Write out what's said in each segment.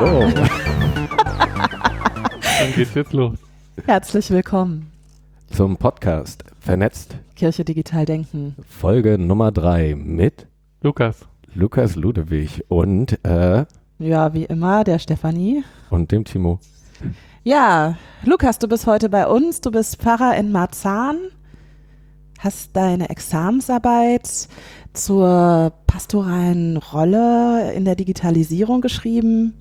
Hallo. Dann geht's jetzt los. Herzlich willkommen Zum Podcast Vernetzt. Kirche digital denken. Folge Nummer 3 mit Lukas. Lukas Ludewig und Ja, wie immer, der Stefanie. und dem Timo. Ja, Lukas, du bist heute bei uns. Du bist Pfarrer in Marzahn, hast deine Examensarbeit zur pastoralen Rolle in der Digitalisierung geschrieben.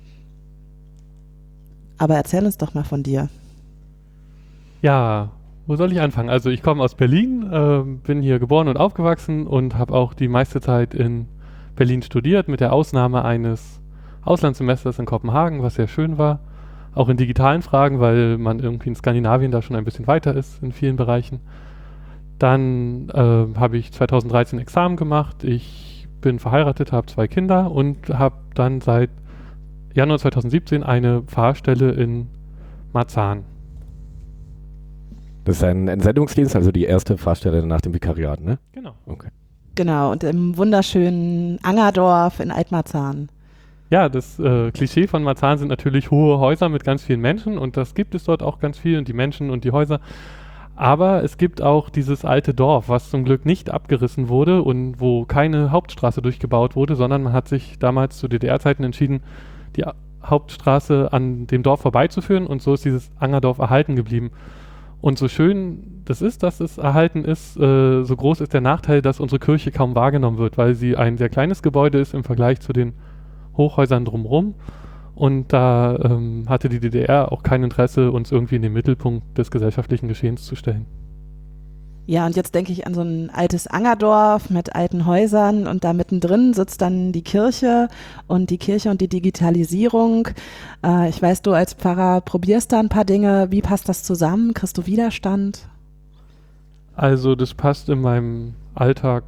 Aber erzähl uns doch mal von dir. Ja, wo soll ich anfangen? Also ich komme aus Berlin, bin hier geboren und aufgewachsen und habe auch die meiste Zeit in Berlin studiert, mit der Ausnahme eines Auslandssemesters in Kopenhagen, was sehr schön war. Auch in digitalen Fragen, weil man irgendwie in Skandinavien da schon ein bisschen weiter ist in vielen Bereichen. Dann habe ich 2013 Examen gemacht. Ich bin verheiratet, habe 2 Kinder und habe dann seit Januar 2017 eine Pfarrstelle in Marzahn. Das ist ein Entsendungsdienst, also die erste Pfarrstelle nach dem Vikariat, ne? Genau. Okay. Genau, und im wunderschönen Angerdorf in Altmarzahn. Ja, das Klischee von Marzahn sind natürlich hohe Häuser mit ganz vielen Menschen und das gibt es dort auch ganz viel und die Menschen und die Häuser. Aber es gibt auch dieses alte Dorf, was zum Glück nicht abgerissen wurde und wo keine Hauptstraße durchgebaut wurde, sondern man hat sich damals zu DDR-Zeiten entschieden, die Hauptstraße an dem Dorf vorbeizuführen und so ist dieses Angerdorf erhalten geblieben. Und so schön das ist, dass es erhalten ist, so groß ist der Nachteil, dass unsere Kirche kaum wahrgenommen wird, weil sie ein sehr kleines Gebäude ist im Vergleich zu den Hochhäusern drumherum. Und da hatte die DDR auch kein Interesse, uns irgendwie in den Mittelpunkt des gesellschaftlichen Geschehens zu stellen. Ja, und jetzt denke ich an so ein altes Angerdorf mit alten Häusern und da mittendrin sitzt dann die Kirche und die Digitalisierung. Ich weiß, du als Pfarrer probierst da ein paar Dinge. Wie passt das zusammen? Kriegst du Widerstand? Also das passt in meinem Alltag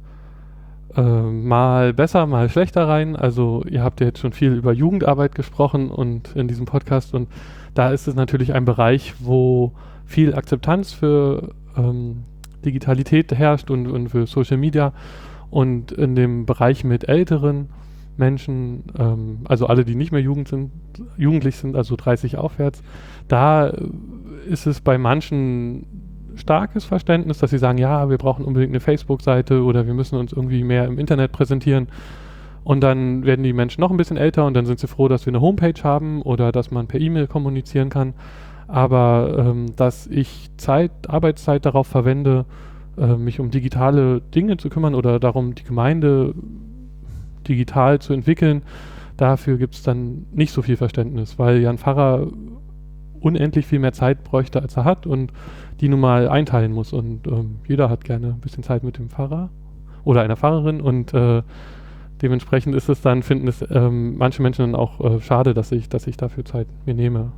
mal besser, mal schlechter rein. Also ihr habt ja jetzt schon viel über Jugendarbeit gesprochen und in diesem Podcast und da ist es natürlich ein Bereich, wo viel Akzeptanz für Digitalität herrscht und für Social Media und in dem Bereich mit älteren Menschen, also alle, die nicht mehr jugendlich sind, also 30 aufwärts, da ist es bei manchen starkes Verständnis, dass sie sagen, ja, wir brauchen unbedingt eine Facebook-Seite oder wir müssen uns irgendwie mehr im Internet präsentieren. Und dann werden die Menschen noch ein bisschen älter und dann sind sie froh, dass wir eine Homepage haben oder dass man per E-Mail kommunizieren kann. Aber dass ich Arbeitszeit darauf verwende, mich um digitale Dinge zu kümmern oder darum, die Gemeinde digital zu entwickeln, dafür gibt es dann nicht so viel Verständnis, weil ja ein Pfarrer unendlich viel mehr Zeit bräuchte, als er hat und die nun mal einteilen muss. Und jeder hat gerne ein bisschen Zeit mit dem Pfarrer oder einer Pfarrerin und dementsprechend ist es dann, finden es manche Menschen dann auch schade, dass ich dafür Zeit mir nehme.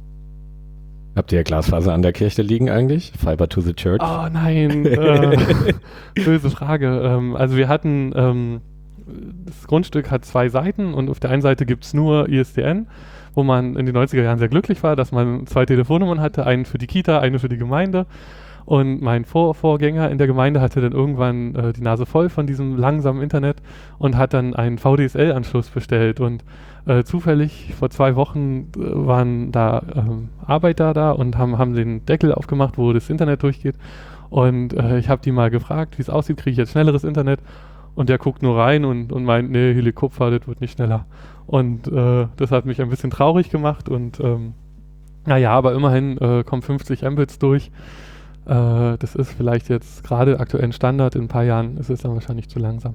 Habt ihr Glasfaser an der Kirche liegen eigentlich? Fiber to the Church? Oh nein, böse Frage. Also wir hatten, das Grundstück hat 2 Seiten und auf der einen Seite gibt es nur ISDN, wo man in den 90er Jahren sehr glücklich war, dass man 2 Telefonnummern hatte, eine für die Kita, eine für die Gemeinde. Und mein Vorgänger in der Gemeinde hatte dann irgendwann die Nase voll von diesem langsamen Internet und hat dann einen VDSL-Anschluss bestellt. Und zufällig vor 2 Wochen waren da Arbeiter da und haben den Deckel aufgemacht, wo das Internet durchgeht. Und ich habe die mal gefragt, wie es aussieht, kriege ich jetzt schnelleres Internet? Und der guckt nur rein und meint, nee, Helikopter, das wird nicht schneller. Und das hat mich ein bisschen traurig gemacht und naja, aber immerhin kommen 50 Mbits durch. Das ist vielleicht jetzt gerade aktuell ein Standard, in ein paar Jahren ist es dann wahrscheinlich zu langsam.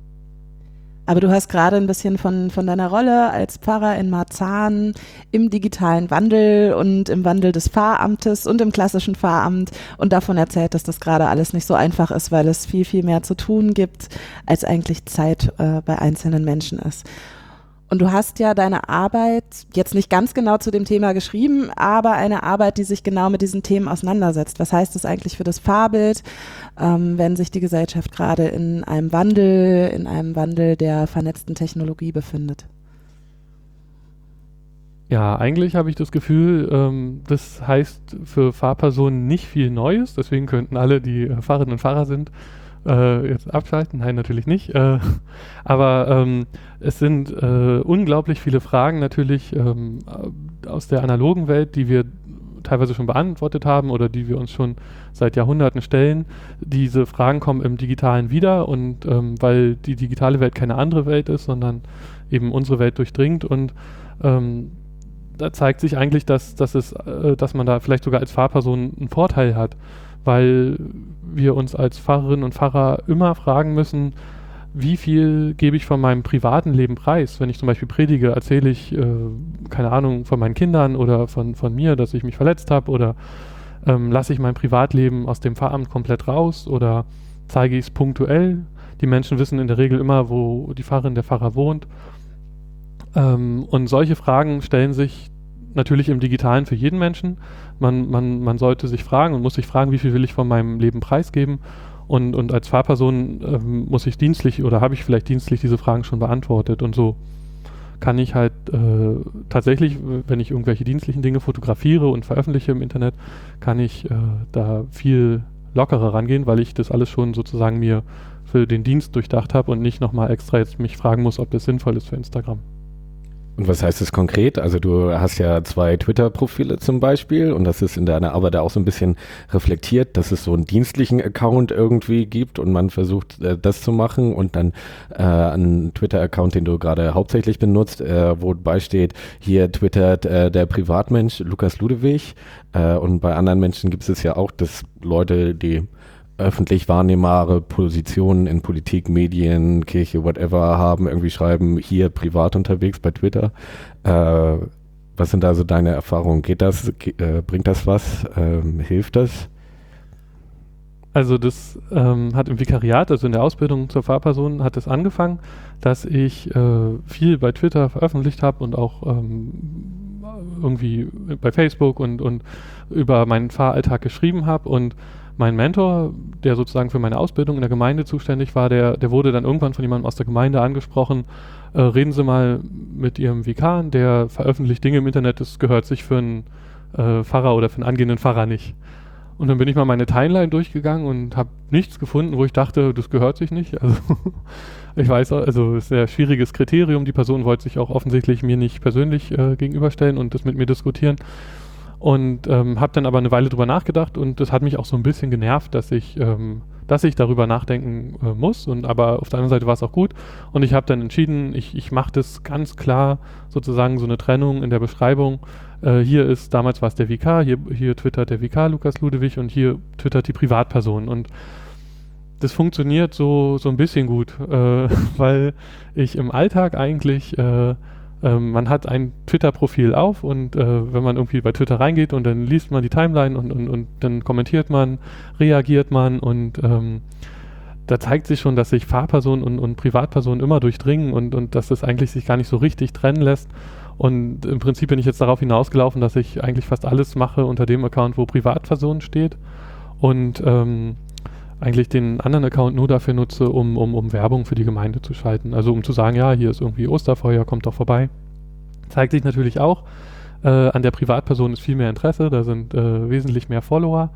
Aber du hast gerade ein bisschen von deiner Rolle als Pfarrer in Marzahn im digitalen Wandel und im Wandel des Pfarramtes und im klassischen Pfarramt und davon erzählt, dass das gerade alles nicht so einfach ist, weil es viel, viel mehr zu tun gibt, als eigentlich Zeit bei einzelnen Menschen ist. Und du hast ja deine Arbeit jetzt nicht ganz genau zu dem Thema geschrieben, aber eine Arbeit, die sich genau mit diesen Themen auseinandersetzt. Was heißt das eigentlich für das Pfarrbild, wenn sich die Gesellschaft gerade in einem Wandel der vernetzten Technologie befindet? Ja, eigentlich habe ich das Gefühl, das heißt für Fahrpersonen nicht viel Neues, deswegen könnten alle, die Fahrerinnen und Fahrer sind, jetzt abschalten? Nein, natürlich nicht. Aber es sind unglaublich viele Fragen natürlich aus der analogen Welt, die wir teilweise schon beantwortet haben oder die wir uns schon seit Jahrhunderten stellen. Diese Fragen kommen im Digitalen wieder und weil die digitale Welt keine andere Welt ist, sondern eben unsere Welt durchdringt und da zeigt sich eigentlich, dass man da vielleicht sogar als Fahrperson einen Vorteil hat, weil wir uns als Pfarrerinnen und Pfarrer immer fragen müssen, wie viel gebe ich von meinem privaten Leben preis? Wenn ich zum Beispiel predige, erzähle ich, keine Ahnung, von meinen Kindern oder von mir, dass ich mich verletzt habe oder lasse ich mein Privatleben aus dem Pfarramt komplett raus oder zeige ich es punktuell? Die Menschen wissen in der Regel immer, wo die Pfarrerin, der Pfarrer wohnt. Und solche Fragen stellen sich natürlich im Digitalen für jeden Menschen. Man sollte sich fragen und muss sich fragen, wie viel will ich von meinem Leben preisgeben? Und als Fahrperson muss ich dienstlich oder habe ich vielleicht dienstlich diese Fragen schon beantwortet. Und so kann ich halt tatsächlich, wenn ich irgendwelche dienstlichen Dinge fotografiere und veröffentliche im Internet, kann ich da viel lockerer rangehen, weil ich das alles schon sozusagen mir für den Dienst durchdacht habe und nicht nochmal extra jetzt mich fragen muss, ob das sinnvoll ist für Instagram. Und was heißt das konkret? Also du hast ja 2 Twitter-Profile zum Beispiel und das ist in deiner Arbeit auch so ein bisschen reflektiert, dass es so einen dienstlichen Account irgendwie gibt und man versucht das zu machen und dann einen Twitter-Account, den du gerade hauptsächlich benutzt, wo beisteht, hier twittert der Privatmensch Lukas Ludewig und bei anderen Menschen gibt es ja auch, dass Leute, die öffentlich wahrnehmbare Positionen in Politik, Medien, Kirche, whatever haben, irgendwie schreiben, hier privat unterwegs bei Twitter. Was sind da so deine Erfahrungen? Geht das, bringt das was? Hilft das? Also das hat im Vikariat, also in der Ausbildung zur Fahrperson, hat es angefangen, dass ich viel bei Twitter veröffentlicht habe und auch irgendwie bei Facebook und über meinen Fahralltag geschrieben habe und mein Mentor, der sozusagen für meine Ausbildung in der Gemeinde zuständig war, der wurde dann irgendwann von jemandem aus der Gemeinde angesprochen, reden Sie mal mit Ihrem Vikar, der veröffentlicht Dinge im Internet, das gehört sich für einen Pfarrer oder für einen angehenden Pfarrer nicht. Und dann bin ich mal meine Timeline durchgegangen und habe nichts gefunden, wo ich dachte, das gehört sich nicht. Also ich weiß, also es ist ein sehr schwieriges Kriterium, die Person wollte sich auch offensichtlich mir nicht persönlich gegenüberstellen und das mit mir diskutieren. Und habe dann aber eine Weile drüber nachgedacht und das hat mich auch so ein bisschen genervt, dass ich darüber nachdenken muss. Aber auf der anderen Seite war es auch gut. Und ich habe dann entschieden, ich mache das ganz klar, sozusagen so eine Trennung in der Beschreibung. Hier ist, damals war es der Vikar, hier twittert der Vikar Lukas Ludewig und hier twittert die Privatperson. Und das funktioniert so ein bisschen gut, weil ich im Alltag eigentlich man hat ein Twitter-Profil auf und wenn man irgendwie bei Twitter reingeht und dann liest man die Timeline und dann kommentiert man, reagiert man und da zeigt sich schon, dass sich Fahrpersonen und Privatpersonen immer durchdringen und dass das eigentlich sich gar nicht so richtig trennen lässt. Und im Prinzip bin ich jetzt darauf hinausgelaufen, dass ich eigentlich fast alles mache unter dem Account, wo Privatperson steht und eigentlich den anderen Account nur dafür nutze, um Werbung für die Gemeinde zu schalten. Also um zu sagen, ja, hier ist irgendwie Osterfeuer, kommt doch vorbei. Zeigt sich natürlich auch, an der Privatperson ist viel mehr Interesse, da sind wesentlich mehr Follower.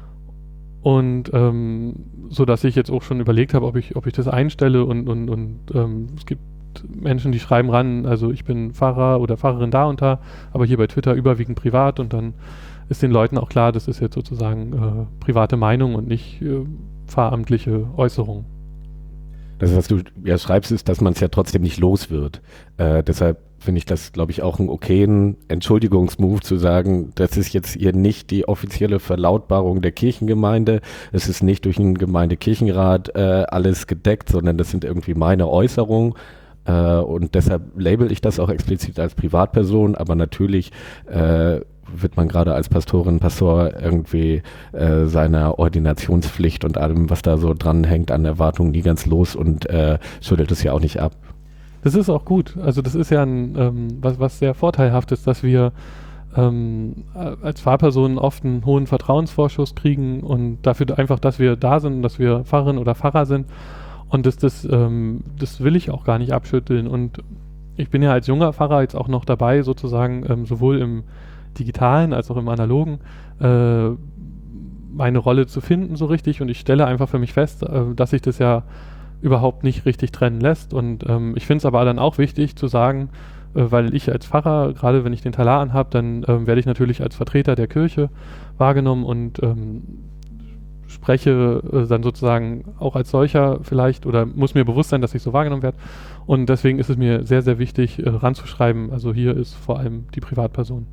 Und so dass ich jetzt auch schon überlegt habe, ob ich das einstelle und es gibt Menschen, die schreiben ran, also ich bin Pfarrer oder Pfarrerin da und da, aber hier bei Twitter überwiegend privat und dann ist den Leuten auch klar, das ist jetzt sozusagen private Meinung und nicht pfarramtliche Äußerung. Das, was du ja schreibst, ist, dass man es ja trotzdem nicht los wird. Deshalb finde ich das, glaube ich, auch einen okayen Entschuldigungsmove zu sagen, das ist jetzt hier nicht die offizielle Verlautbarung der Kirchengemeinde, es ist nicht durch den Gemeindekirchenrat alles gedeckt, sondern das sind irgendwie meine Äußerungen. Und deshalb label ich das auch explizit als Privatperson, aber natürlich wird man gerade als Pastorin, Pastor irgendwie seiner Ordinationspflicht und allem, was da so dran hängt an Erwartungen, nie ganz los und schüttelt es ja auch nicht ab. Das ist auch gut. Also das ist ja was sehr vorteilhaftes, dass wir als Pfarrpersonen oft einen hohen Vertrauensvorschuss kriegen und dafür einfach, dass wir da sind und dass wir Pfarrerin oder Pfarrer sind. Und das will ich auch gar nicht abschütteln. Und ich bin ja als junger Pfarrer jetzt auch noch dabei, sozusagen sowohl im Digitalen als auch im Analogen meine Rolle zu finden so richtig, und ich stelle einfach für mich fest, dass sich das ja überhaupt nicht richtig trennen lässt, und ich finde es aber dann auch wichtig zu sagen, weil ich als Pfarrer, gerade wenn ich den Talar anhabe, dann werde ich natürlich als Vertreter der Kirche wahrgenommen und spreche dann sozusagen auch als solcher vielleicht, oder muss mir bewusst sein, dass ich so wahrgenommen werde, und deswegen ist es mir sehr, sehr wichtig ranzuschreiben, also hier ist vor allem die Privatperson.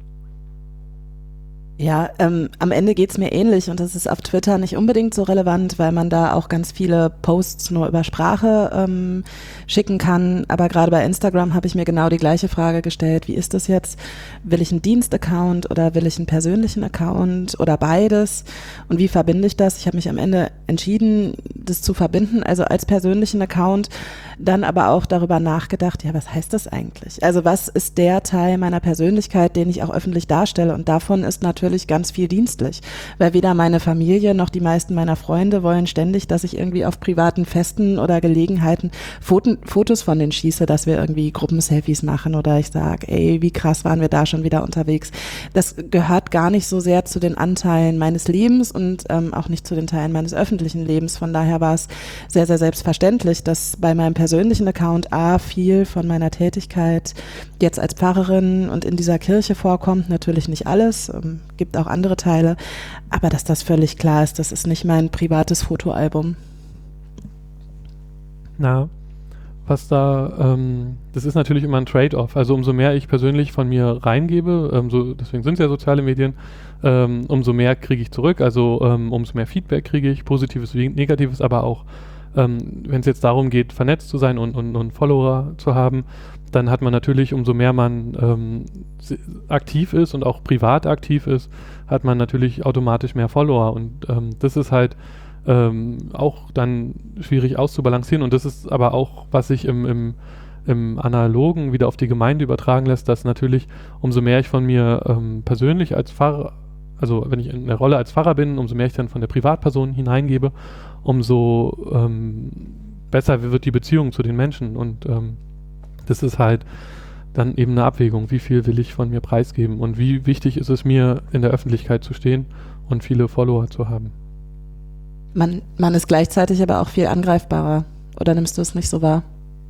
Ja, am Ende geht's mir ähnlich, und das ist auf Twitter nicht unbedingt so relevant, weil man da auch ganz viele Posts nur über Sprache schicken kann. Aber gerade bei Instagram habe ich mir genau die gleiche Frage gestellt. Wie ist das jetzt? Will ich einen Dienstaccount oder will ich einen persönlichen Account oder beides? Und wie verbinde ich das? Ich habe mich am Ende entschieden, das zu verbinden, also als persönlichen Account, dann aber auch darüber nachgedacht, ja, was heißt das eigentlich? Also was ist der Teil meiner Persönlichkeit, den ich auch öffentlich darstelle? Und davon ist natürlich ganz viel dienstlich, weil weder meine Familie noch die meisten meiner Freunde wollen ständig, dass ich irgendwie auf privaten Festen oder Gelegenheiten Fotos von denen schieße, dass wir irgendwie Gruppenselfies machen oder ich sage, ey, wie krass waren wir da schon wieder unterwegs. Das gehört gar nicht so sehr zu den Anteilen meines Lebens und auch nicht zu den Teilen meines öffentlichen Lebens. Von daher war es sehr, sehr selbstverständlich, dass bei meinem persönlichen Account viel von meiner Tätigkeit jetzt als Pfarrerin und in dieser Kirche vorkommt. Natürlich nicht alles, gibt auch andere Teile, aber dass das völlig klar ist, das ist nicht mein privates Fotoalbum. Na, was da, das ist natürlich immer ein Trade-off. Also umso mehr ich persönlich von mir reingebe, deswegen sind es ja soziale Medien, umso mehr kriege ich zurück. Also umso mehr Feedback kriege ich, positives wie negatives, aber auch wenn es jetzt darum geht, vernetzt zu sein und Follower zu haben, dann hat man natürlich, umso mehr man aktiv ist und auch privat aktiv ist, hat man natürlich automatisch mehr Follower, und das ist halt auch dann schwierig auszubalancieren, und das ist aber auch, was sich im Analogen wieder auf die Gemeinde übertragen lässt, dass natürlich, umso mehr ich von mir persönlich als Pfarrer, also wenn ich in der Rolle als Pfarrer bin, umso mehr ich dann von der Privatperson hineingebe, umso besser wird die Beziehung zu den Menschen, und das ist halt dann eben eine Abwägung, wie viel will ich von mir preisgeben und wie wichtig ist es mir, in der Öffentlichkeit zu stehen und viele Follower zu haben. Man ist gleichzeitig aber auch viel angreifbarer, oder nimmst du es nicht so wahr?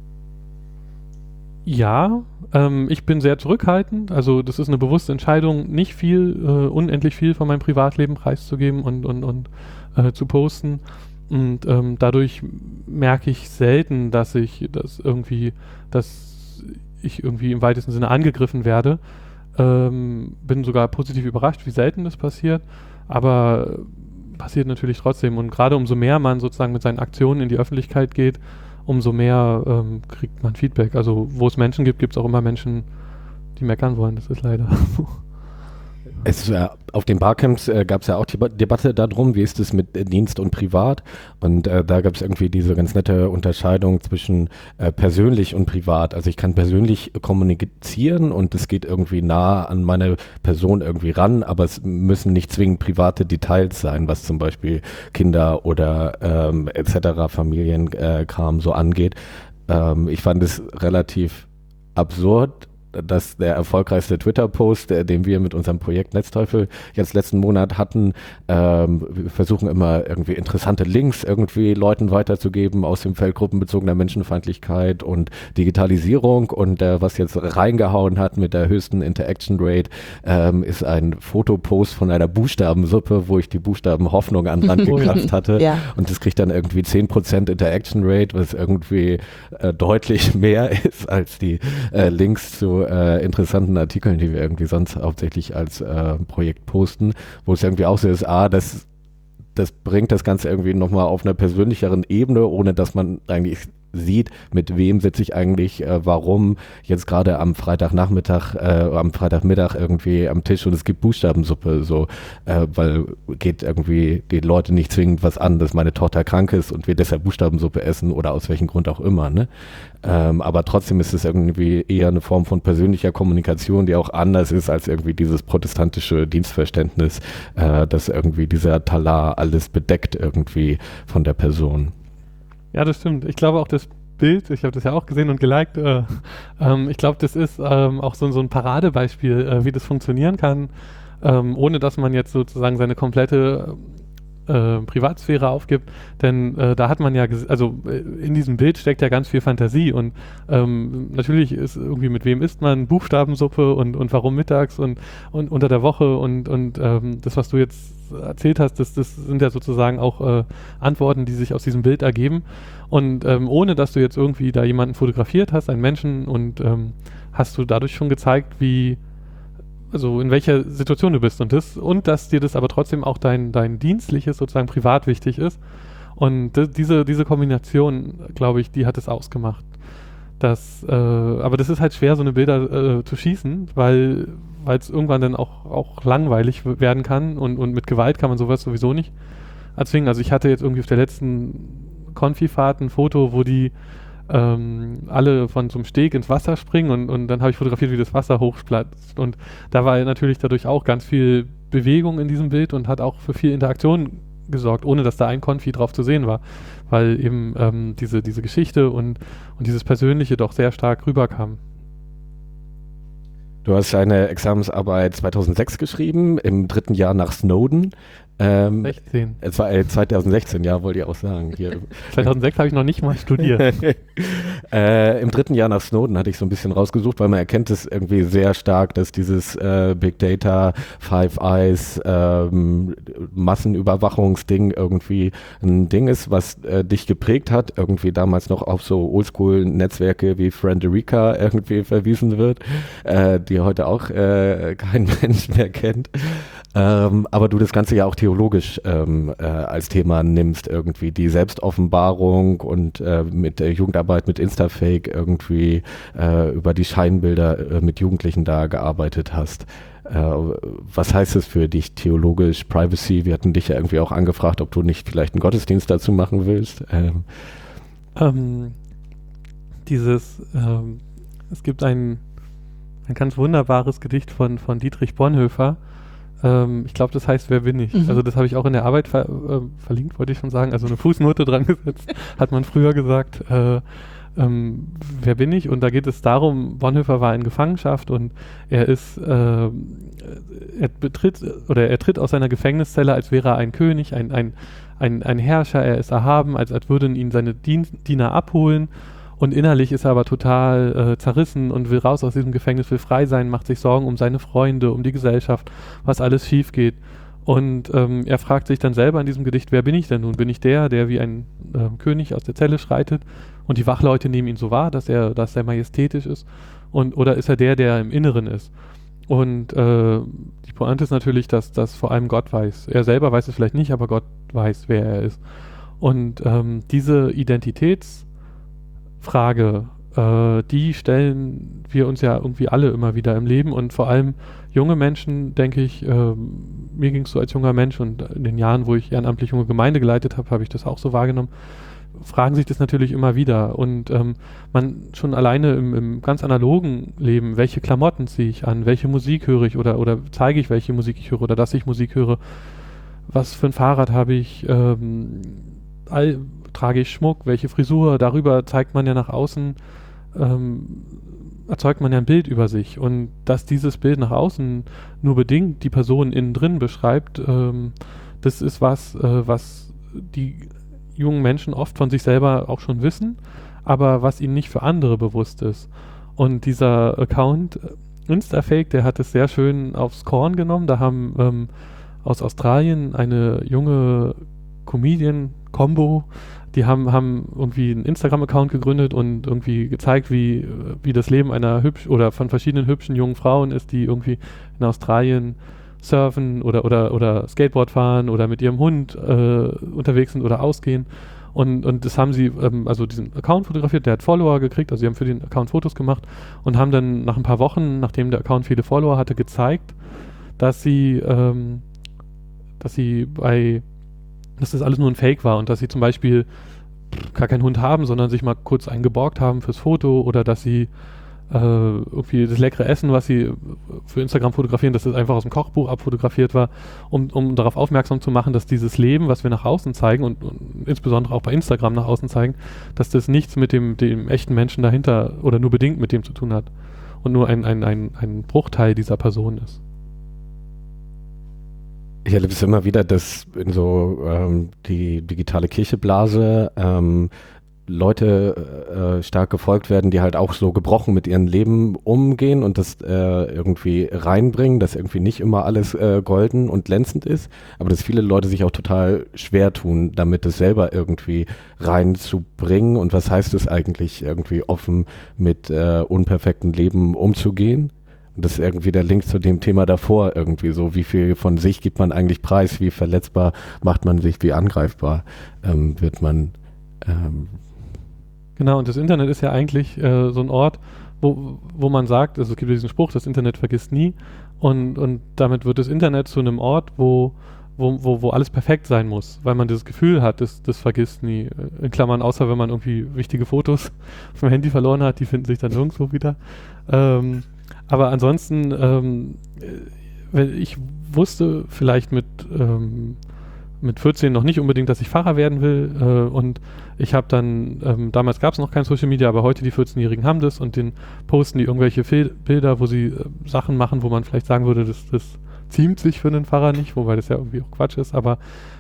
Ja, ich bin sehr zurückhaltend, also das ist eine bewusste Entscheidung, nicht unendlich viel von meinem Privatleben preiszugeben und zu posten, und dadurch merke ich selten, dass ich irgendwie im weitesten Sinne angegriffen werde. Bin sogar positiv überrascht, wie selten das passiert, aber passiert natürlich trotzdem, und gerade umso mehr man sozusagen mit seinen Aktionen in die Öffentlichkeit geht, umso mehr kriegt man Feedback. Also wo es Menschen gibt, gibt es auch immer Menschen, die meckern wollen. Das ist leider so. Auf den Barcamps gab es ja auch die Debatte darum, wie ist es mit Dienst und Privat, und da gab es irgendwie diese ganz nette Unterscheidung zwischen persönlich und privat. Also ich kann persönlich kommunizieren und es geht irgendwie nah an meine Person irgendwie ran, aber es müssen nicht zwingend private Details sein, was zum Beispiel Kinder oder etc. Familienkram so angeht. Ich fand es relativ absurd, dass der erfolgreichste Twitter-Post, den wir mit unserem Projekt Netzteufel jetzt letzten Monat hatten, wir versuchen immer irgendwie interessante Links irgendwie Leuten weiterzugeben aus dem Feld gruppenbezogener Menschenfeindlichkeit und Digitalisierung, und was jetzt reingehauen hat mit der höchsten Interaction Rate, ist ein Fotopost von einer Buchstabensuppe, wo ich die Buchstaben Hoffnung an Land gekraft hatte, ja. Und das kriegt dann irgendwie 10% Interaction Rate, was irgendwie deutlich mehr ist als die Links zu interessanten Artikeln, die wir irgendwie sonst hauptsächlich als Projekt posten, wo es irgendwie auch so ist, das bringt das Ganze irgendwie nochmal auf einer persönlicheren Ebene, ohne dass man eigentlich sieht, mit wem sitze ich eigentlich, warum jetzt gerade am Freitagmittag irgendwie am Tisch und es gibt Buchstabensuppe, so, weil geht irgendwie die Leute nicht zwingend was an, dass meine Tochter krank ist und wir deshalb Buchstabensuppe essen oder aus welchem Grund auch immer, ne? Aber trotzdem ist es irgendwie eher eine Form von persönlicher Kommunikation, die auch anders ist als irgendwie dieses protestantische Dienstverständnis, dass irgendwie dieser Talar alles bedeckt irgendwie von der Person. Ja, das stimmt. Ich glaube auch das Bild, ich habe das ja auch gesehen und geliked, ich glaube, das ist auch so ein Paradebeispiel, wie das funktionieren kann, ohne dass man jetzt sozusagen seine komplette Privatsphäre aufgibt, denn da hat man ja, in diesem Bild steckt ja ganz viel Fantasie und natürlich ist irgendwie, mit wem isst man Buchstabensuppe und warum mittags und unter der Woche und das, was du jetzt erzählt hast, das sind ja sozusagen auch Antworten, die sich aus diesem Bild ergeben und ohne, dass du jetzt irgendwie da jemanden fotografiert hast, einen Menschen und hast du dadurch schon gezeigt, in welcher Situation du bist und dass dir das aber trotzdem auch dein dienstliches, sozusagen privat wichtig ist. Und diese Kombination, glaube ich, die hat es ausgemacht. Aber das ist halt schwer, so eine Bilder zu schießen, weil es irgendwann dann auch langweilig werden kann und mit Gewalt kann man sowas sowieso nicht erzwingen. Also ich hatte jetzt irgendwie auf der letzten Konfi-Fahrt ein Foto, wo die alle von so einem Steg ins Wasser springen und dann habe ich fotografiert, wie das Wasser hochsplatzt und da war natürlich dadurch auch ganz viel Bewegung in diesem Bild und hat auch für viel Interaktion gesorgt, ohne dass da ein Konfi drauf zu sehen war, weil eben diese Geschichte und dieses Persönliche doch sehr stark rüberkam. Du hast eine Examensarbeit 2006 geschrieben, im 3. Jahr nach Snowden. 16. 2016, ja, wollte ich auch sagen. Hier. 2006 habe ich noch nicht mal studiert. Im 3. Jahr nach Snowden hatte ich so ein bisschen rausgesucht, weil man erkennt es irgendwie sehr stark, dass dieses Big Data, Five Eyes, Massenüberwachungsding irgendwie ein Ding ist, was dich geprägt hat, irgendwie damals noch auf so Oldschool-Netzwerke wie Frienderica irgendwie verwiesen wird, die heute auch kein Mensch mehr kennt. Aber du das Ganze ja auch theologisch als Thema nimmst, irgendwie die Selbstoffenbarung und mit der Jugendarbeit mit Instafake irgendwie über die Scheinbilder mit Jugendlichen da gearbeitet hast. Was heißt es für dich theologisch, Privacy? Wir hatten dich ja irgendwie auch angefragt, ob du nicht vielleicht einen Gottesdienst dazu machen willst. Es gibt ein ganz wunderbares Gedicht von Dietrich Bonhoeffer. Ich glaube, das heißt, wer bin ich? Also das habe ich auch in der Arbeit verlinkt, wollte ich schon sagen. Also eine Fußnote dran gesetzt, hat man früher gesagt, wer bin ich? Und da geht es darum, Bonhoeffer war in Gefangenschaft und er tritt aus seiner Gefängniszelle, als wäre er ein König, ein Herrscher, er ist erhaben, als würden ihn seine Diener abholen. Und innerlich ist er aber total zerrissen und will raus aus diesem Gefängnis, will frei sein, macht sich Sorgen um seine Freunde, um die Gesellschaft, was alles schief geht. Und er fragt sich dann selber in diesem Gedicht, wer bin ich denn nun? Bin ich der wie ein König aus der Zelle schreitet und die Wachleute nehmen ihn so wahr, dass er majestätisch ist? Oder ist er der im Inneren ist? Und die Pointe ist natürlich, dass das vor allem Gott weiß. Er selber weiß es vielleicht nicht, aber Gott weiß, wer er ist. Und diese Frage, die stellen wir uns ja irgendwie alle immer wieder im Leben und vor allem junge Menschen, denke ich, mir ging es so als junger Mensch und in den Jahren, wo ich ehrenamtlich junge Gemeinde geleitet habe, habe ich das auch so wahrgenommen, fragen sich das natürlich immer wieder und man schon alleine im ganz analogen Leben, welche Klamotten ziehe ich an, welche Musik höre ich oder zeige ich, welche Musik ich höre oder dass ich Musik höre, was für ein Fahrrad habe ich, trage ich Schmuck, welche Frisur, darüber zeigt man ja nach außen, erzeugt man ja ein Bild über sich und dass dieses Bild nach außen nur bedingt die Person innen drin beschreibt, das ist was die jungen Menschen oft von sich selber auch schon wissen, aber was ihnen nicht für andere bewusst ist. Und dieser Account Instafake, der hat es sehr schön aufs Korn genommen, da haben aus Australien eine junge Comedian-Combo, die haben irgendwie einen Instagram-Account gegründet und irgendwie gezeigt, wie das Leben einer von verschiedenen hübschen jungen Frauen ist, die irgendwie in Australien surfen oder Skateboard fahren oder mit ihrem Hund unterwegs sind oder ausgehen. Und das haben sie, also diesen Account fotografiert, der hat Follower gekriegt, also sie haben für den Account Fotos gemacht und haben dann nach ein paar Wochen, nachdem der Account viele Follower hatte, gezeigt, dass das alles nur ein Fake war und dass sie zum Beispiel gar keinen Hund haben, sondern sich mal kurz einen geborgt haben fürs Foto oder dass sie irgendwie das leckere Essen, was sie für Instagram fotografieren, dass das einfach aus dem Kochbuch abfotografiert war, um darauf aufmerksam zu machen, dass dieses Leben, was wir nach außen zeigen und insbesondere auch bei Instagram nach außen zeigen, dass das nichts mit dem echten Menschen dahinter oder nur bedingt mit dem zu tun hat und nur ein Bruchteil dieser Person ist. Ich erlebe es immer wieder, dass in so die digitale Kircheblase Leute stark gefolgt werden, die halt auch so gebrochen mit ihrem Leben umgehen und das irgendwie reinbringen, dass irgendwie nicht immer alles golden und glänzend ist, aber dass viele Leute sich auch total schwer tun, damit es selber irgendwie reinzubringen. Und was heißt es eigentlich, irgendwie offen mit unperfektem Leben umzugehen? Und das ist irgendwie der Link zu dem Thema davor irgendwie so, wie viel von sich gibt man eigentlich preis, wie verletzbar macht man sich, wie angreifbar wird man. Genau, und das Internet ist ja eigentlich so ein Ort, wo man sagt, also es gibt diesen Spruch, das Internet vergisst nie, und damit wird das Internet zu einem Ort, wo alles perfekt sein muss, weil man das Gefühl hat, das vergisst nie, in Klammern, außer wenn man irgendwie wichtige Fotos auf dem Handy verloren hat, die finden sich dann nirgendwo wieder. Aber ansonsten, ich wusste vielleicht mit 14 noch nicht unbedingt, dass ich Pfarrer werden will, und ich habe dann, damals gab es noch kein Social Media, aber heute die 14-Jährigen haben das, und den posten die irgendwelche Bilder, wo sie Sachen machen, wo man vielleicht sagen würde, das ziemt sich für einen Pfarrer nicht, wobei das ja irgendwie auch Quatsch ist, aber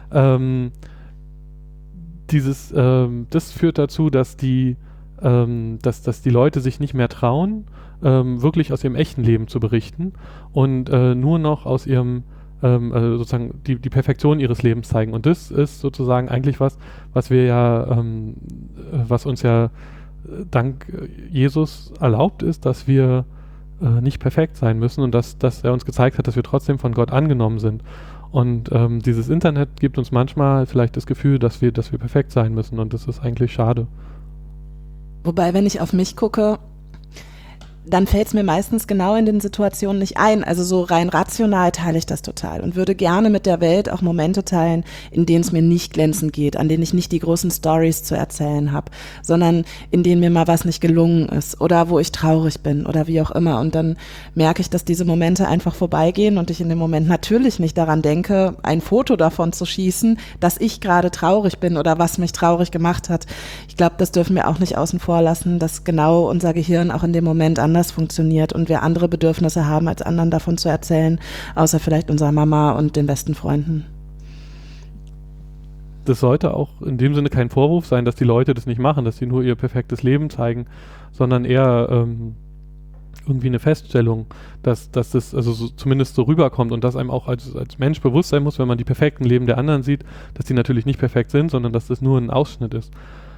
das führt dazu, dass die Leute sich nicht mehr trauen, wirklich aus ihrem echten Leben zu berichten und nur noch aus ihrem sozusagen die Perfektion ihres Lebens zeigen. Und das ist sozusagen eigentlich was wir ja, was uns ja dank Jesus erlaubt ist, dass wir nicht perfekt sein müssen und dass er uns gezeigt hat, dass wir trotzdem von Gott angenommen sind. Und dieses Internet gibt uns manchmal vielleicht das Gefühl, dass wir perfekt sein müssen, und das ist eigentlich schade. Wobei, wenn ich auf mich gucke, dann fällt es mir meistens genau in den Situationen nicht ein. Also so rein rational teile ich das total und würde gerne mit der Welt auch Momente teilen, in denen es mir nicht glänzend geht, an denen ich nicht die großen Stories zu erzählen habe, sondern in denen mir mal was nicht gelungen ist oder wo ich traurig bin oder wie auch immer. Und dann merke ich, dass diese Momente einfach vorbeigehen und ich in dem Moment natürlich nicht daran denke, ein Foto davon zu schießen, dass ich gerade traurig bin oder was mich traurig gemacht hat. Ich glaube, das dürfen wir auch nicht außen vor lassen, dass genau unser Gehirn auch in dem Moment anders funktioniert und wir andere Bedürfnisse haben, als anderen davon zu erzählen, außer vielleicht unserer Mama und den besten Freunden. Das sollte auch in dem Sinne kein Vorwurf sein, dass die Leute das nicht machen, dass sie nur ihr perfektes Leben zeigen, sondern eher irgendwie eine Feststellung, dass das also so, zumindest so rüberkommt und dass einem auch als Mensch bewusst sein muss, wenn man die perfekten Leben der anderen sieht, dass die natürlich nicht perfekt sind, sondern dass das nur ein Ausschnitt ist.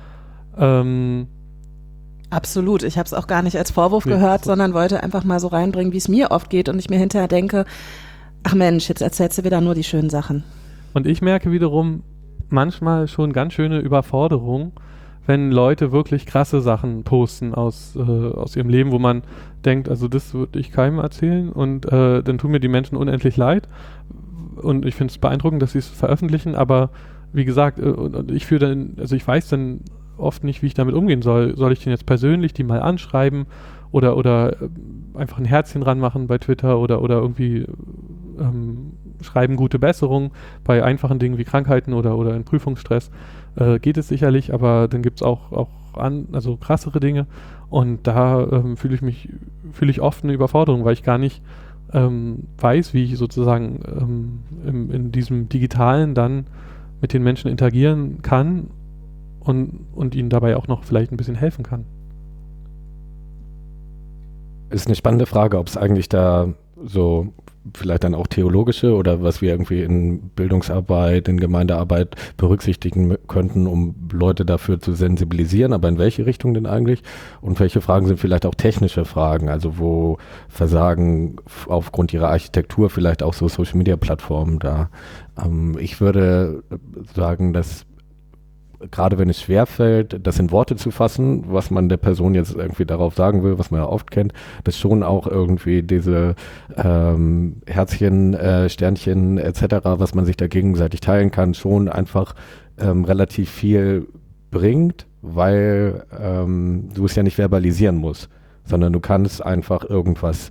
Absolut. Ich habe es auch gar nicht als Vorwurf gehört, sondern wollte einfach mal so reinbringen, wie es mir oft geht und ich mir hinterher denke, ach Mensch, jetzt erzählst du wieder nur die schönen Sachen. Und ich merke wiederum manchmal schon ganz schöne Überforderung, wenn Leute wirklich krasse Sachen posten aus ihrem Leben, wo man denkt, also das würde ich keinem erzählen, und dann tun mir die Menschen unendlich leid. Und ich finde es beeindruckend, dass sie es veröffentlichen, aber wie gesagt, ich weiß dann oft nicht, wie ich damit umgehen soll. Soll ich den jetzt persönlich die mal anschreiben oder einfach ein Herzchen ranmachen bei Twitter oder irgendwie schreiben gute Besserung bei einfachen Dingen wie Krankheiten oder in Prüfungsstress. Geht es sicherlich, aber dann gibt es auch also krassere Dinge, und da fühle ich oft eine Überforderung, weil ich gar nicht weiß, wie ich sozusagen in diesem Digitalen dann mit den Menschen interagieren kann und ihnen dabei auch noch vielleicht ein bisschen helfen kann. Ist eine spannende Frage, ob es eigentlich da so vielleicht dann auch theologische oder was wir irgendwie in Bildungsarbeit, in Gemeindearbeit berücksichtigen könnten, um Leute dafür zu sensibilisieren, aber in welche Richtung denn eigentlich? Und welche Fragen sind vielleicht auch technische Fragen, also wo versagen aufgrund ihrer Architektur vielleicht auch so Social-Media-Plattformen da? Ich würde sagen, dass gerade wenn es schwerfällt, das in Worte zu fassen, was man der Person jetzt irgendwie darauf sagen will, was man ja oft kennt, dass schon auch irgendwie diese Herzchen, Sternchen etc., was man sich da gegenseitig teilen kann, schon einfach relativ viel bringt, weil du es ja nicht verbalisieren musst, sondern du kannst einfach irgendwas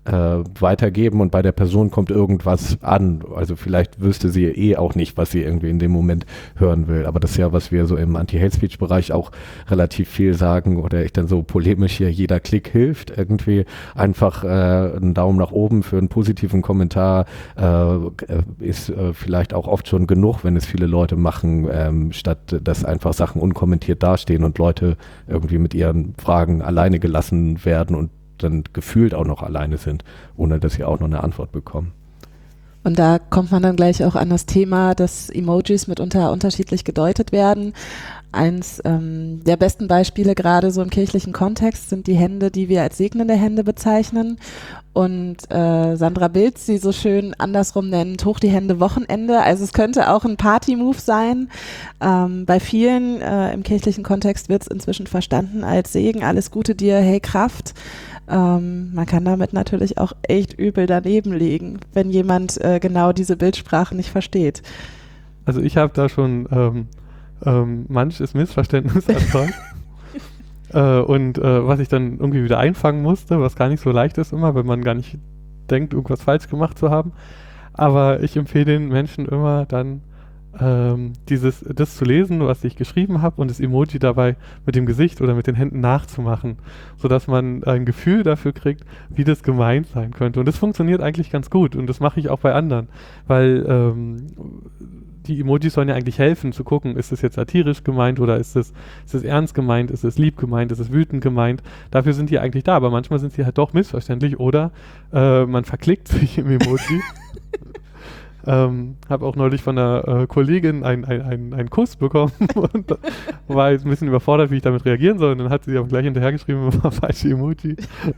weitergeben und bei der Person kommt irgendwas an. Also vielleicht wüsste sie auch nicht, was sie irgendwie in dem Moment hören will. Aber das ist ja, was wir so im Anti-Hate-Speech-Bereich auch relativ viel sagen oder ich dann so polemisch hier, jeder Klick hilft. Irgendwie einfach einen Daumen nach oben für einen positiven Kommentar ist vielleicht auch oft schon genug, wenn es viele Leute machen, statt dass einfach Sachen unkommentiert dastehen und Leute irgendwie mit ihren Fragen alleine gelassen werden und dann gefühlt auch noch alleine sind, ohne dass sie auch noch eine Antwort bekommen. Und da kommt man dann gleich auch an das Thema, dass Emojis mitunter unterschiedlich gedeutet werden. Eins der besten Beispiele gerade so im kirchlichen Kontext sind die Hände, die wir als segnende Hände bezeichnen. Und Sandra Bilz sie so schön andersrum nennt, hoch die Hände Wochenende. Also es könnte auch ein Party-Move sein. Bei vielen im kirchlichen Kontext wird es inzwischen verstanden als Segen, alles Gute dir, hey Kraft. Man kann damit natürlich auch echt übel daneben liegen, wenn jemand genau diese Bildsprache nicht versteht. Also ich habe da schon manches Missverständnis erzeugt. Und was ich dann irgendwie wieder einfangen musste, was gar nicht so leicht ist immer, wenn man gar nicht denkt, irgendwas falsch gemacht zu haben. Aber ich empfehle den Menschen immer dann das zu lesen, was ich geschrieben habe und das Emoji dabei mit dem Gesicht oder mit den Händen nachzumachen, sodass man ein Gefühl dafür kriegt, wie das gemeint sein könnte. Und das funktioniert eigentlich ganz gut und das mache ich auch bei anderen, weil die Emojis sollen ja eigentlich helfen zu gucken, ist es jetzt satirisch gemeint oder ist es ernst gemeint, ist es lieb gemeint, ist es wütend gemeint. Dafür sind die eigentlich da, aber manchmal sind sie halt doch missverständlich oder man verklickt sich im Emoji. Habe auch neulich von einer Kollegin einen Kuss bekommen und war jetzt ein bisschen überfordert, wie ich damit reagieren soll. Und dann hat sie auch gleich hinterhergeschrieben, falsche Emoji.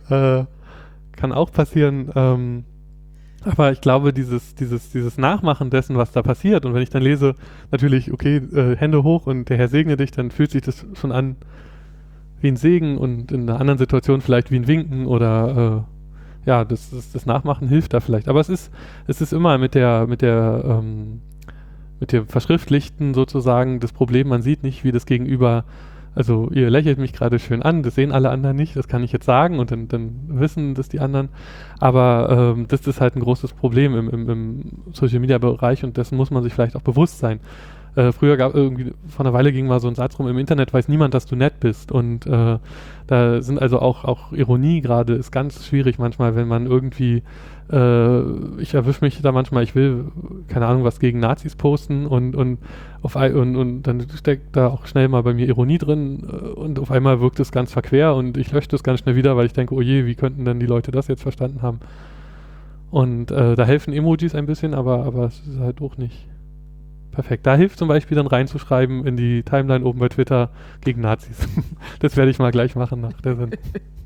Kann auch passieren. Aber ich glaube, dieses Nachmachen dessen, was da passiert, und wenn ich dann lese, natürlich, okay, Hände hoch und der Herr segne dich, dann fühlt sich das schon an wie ein Segen und in einer anderen Situation vielleicht wie ein Winken oder das Nachmachen hilft da vielleicht. Aber es ist immer mit dem Verschriftlichten sozusagen das Problem, man sieht nicht, wie das Gegenüber, also ihr lächelt mich gerade schön an, das sehen alle anderen nicht, das kann ich jetzt sagen und dann wissen das die anderen. Aber das ist halt ein großes Problem im Social-Media-Bereich und dessen muss man sich vielleicht auch bewusst sein. Früher gab irgendwie, vor einer Weile ging mal so ein Satz rum, im Internet weiß niemand, dass du nett bist und da sind also auch Ironie gerade ist ganz schwierig manchmal, wenn man irgendwie, ich erwische mich da manchmal, ich will, keine Ahnung, was gegen Nazis posten und dann steckt da auch schnell mal bei mir Ironie drin und auf einmal wirkt es ganz verquer und ich lösche das ganz schnell wieder, weil ich denke, oh je, wie könnten denn die Leute das jetzt verstanden haben? Und da helfen Emojis ein bisschen, aber es ist halt auch nicht perfekt. Da hilft zum Beispiel dann reinzuschreiben in die Timeline oben bei Twitter gegen Nazis. Das werde ich mal gleich machen nach der Sendung.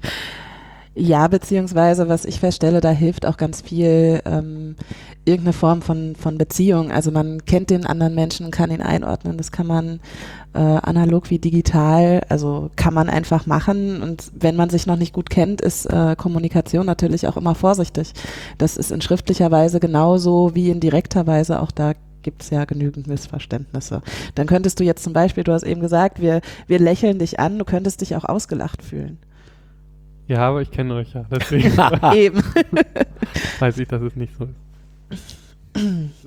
Ja, beziehungsweise was ich feststelle, da hilft auch ganz viel irgendeine Form von Beziehung. Also man kennt den anderen Menschen und kann ihn einordnen. Das kann man analog wie digital, also kann man einfach machen. Und wenn man sich noch nicht gut kennt, ist Kommunikation natürlich auch immer vorsichtig. Das ist in schriftlicher Weise genauso wie in direkter Weise. Auch da gibt es ja genügend Missverständnisse. Dann könntest du jetzt zum Beispiel, du hast eben gesagt, wir lächeln dich an, du könntest dich auch ausgelacht fühlen. Ja, aber ich kenne euch ja, deswegen Eben. weiß ich, dass es nicht so ist.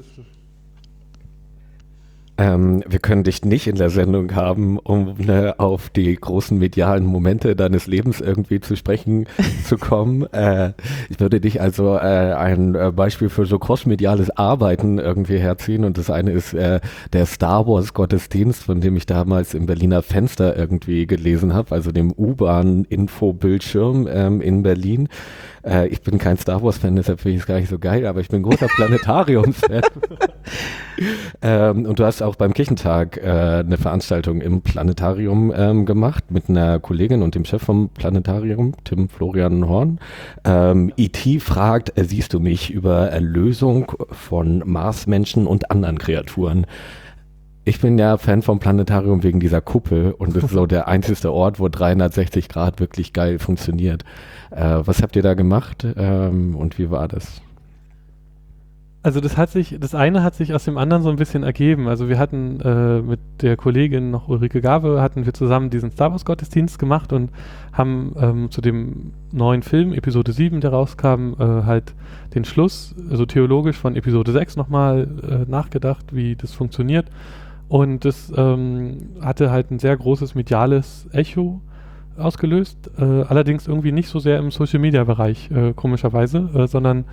Wir können dich nicht in der Sendung haben, um auf die großen medialen Momente deines Lebens irgendwie zu sprechen zu kommen. Ich würde dich also ein Beispiel für so crossmediales Arbeiten irgendwie herziehen und das eine ist der Star Wars Gottesdienst, von dem ich damals im Berliner Fenster irgendwie gelesen habe, also dem U-Bahn-Info-Bildschirm in Berlin. Ich bin kein Star Wars-Fan, deshalb finde ich es gar nicht so geil, aber ich bin großer Planetariums-Fan. Und du hast auch beim Kirchentag eine Veranstaltung im Planetarium gemacht mit einer Kollegin und dem Chef vom Planetarium, Tim Florian Horn. E.T. fragt, siehst du mich, über Erlösung von Marsmenschen und anderen Kreaturen. Ich bin ja Fan vom Planetarium wegen dieser Kuppel und das ist so der einzige Ort, wo 360 Grad wirklich geil funktioniert. Was habt ihr da gemacht und wie war das? Also das eine hat sich aus dem anderen so ein bisschen ergeben. Also wir hatten mit der Kollegin noch Ulrike Gawe, hatten wir zusammen diesen Star Wars Gottesdienst gemacht und haben zu dem neuen Film, Episode 7, der rauskam, halt den Schluss, also theologisch von Episode 6 nochmal nachgedacht, wie das funktioniert. Und das hatte halt ein sehr großes mediales Echo ausgelöst, allerdings irgendwie nicht so sehr im Social-Media-Bereich, komischerweise, sondern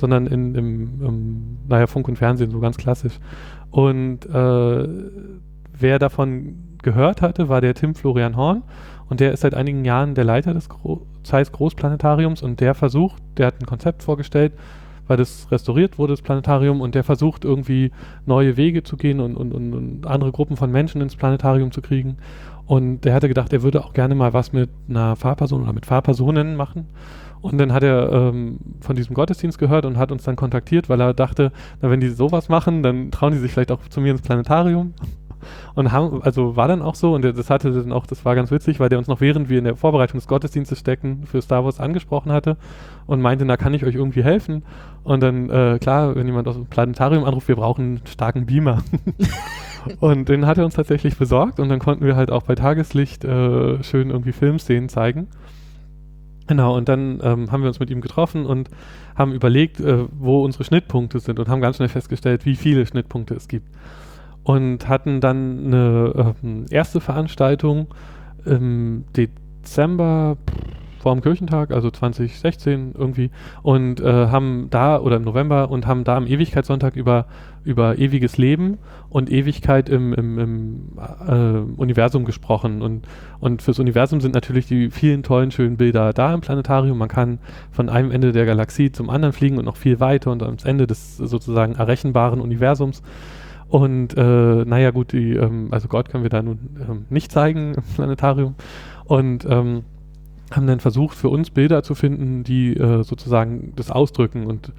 im Funk und Fernsehen, so ganz klassisch. Und wer davon gehört hatte, war der Tim Florian Horn, und der ist seit einigen Jahren der Leiter des Zeiss Großplanetariums, und der hat ein Konzept vorgestellt, weil das restauriert wurde, das Planetarium, und der versucht irgendwie neue Wege zu gehen und andere Gruppen von Menschen ins Planetarium zu kriegen. Und der hatte gedacht, er würde auch gerne mal was mit einer Fahrperson oder mit Fahrpersonen machen. Und dann hat er von diesem Gottesdienst gehört und hat uns dann kontaktiert, weil er dachte, na, wenn die sowas machen, dann trauen die sich vielleicht auch zu mir ins Planetarium. Und war dann auch so, und das war ganz witzig, weil der uns noch, während wir in der Vorbereitung des Gottesdienstes stecken, für Star Wars angesprochen hatte und meinte, na, kann ich euch irgendwie helfen? Und dann, klar, wenn jemand aus dem Planetarium anruft, wir brauchen einen starken Beamer. Und den hat er uns tatsächlich besorgt, und dann konnten wir halt auch bei Tageslicht schön irgendwie Filmszenen zeigen. Genau, und dann haben wir uns mit ihm getroffen und haben überlegt, wo unsere Schnittpunkte sind, und haben ganz schnell festgestellt, wie viele Schnittpunkte es gibt. Und hatten dann eine erste Veranstaltung im Dezember vor dem Kirchentag, also 2016 irgendwie, und haben da, oder im November, und haben da am Ewigkeitssonntag über ewiges Leben und Ewigkeit im Universum gesprochen. Und fürs Universum sind natürlich die vielen tollen, schönen Bilder da im Planetarium. Man kann von einem Ende der Galaxie zum anderen fliegen und noch viel weiter und ans Ende des sozusagen errechenbaren Universums. Und gut, also Gott können wir da nun nicht zeigen im Planetarium. Und haben dann versucht, für uns Bilder zu finden, die sozusagen das ausdrücken, und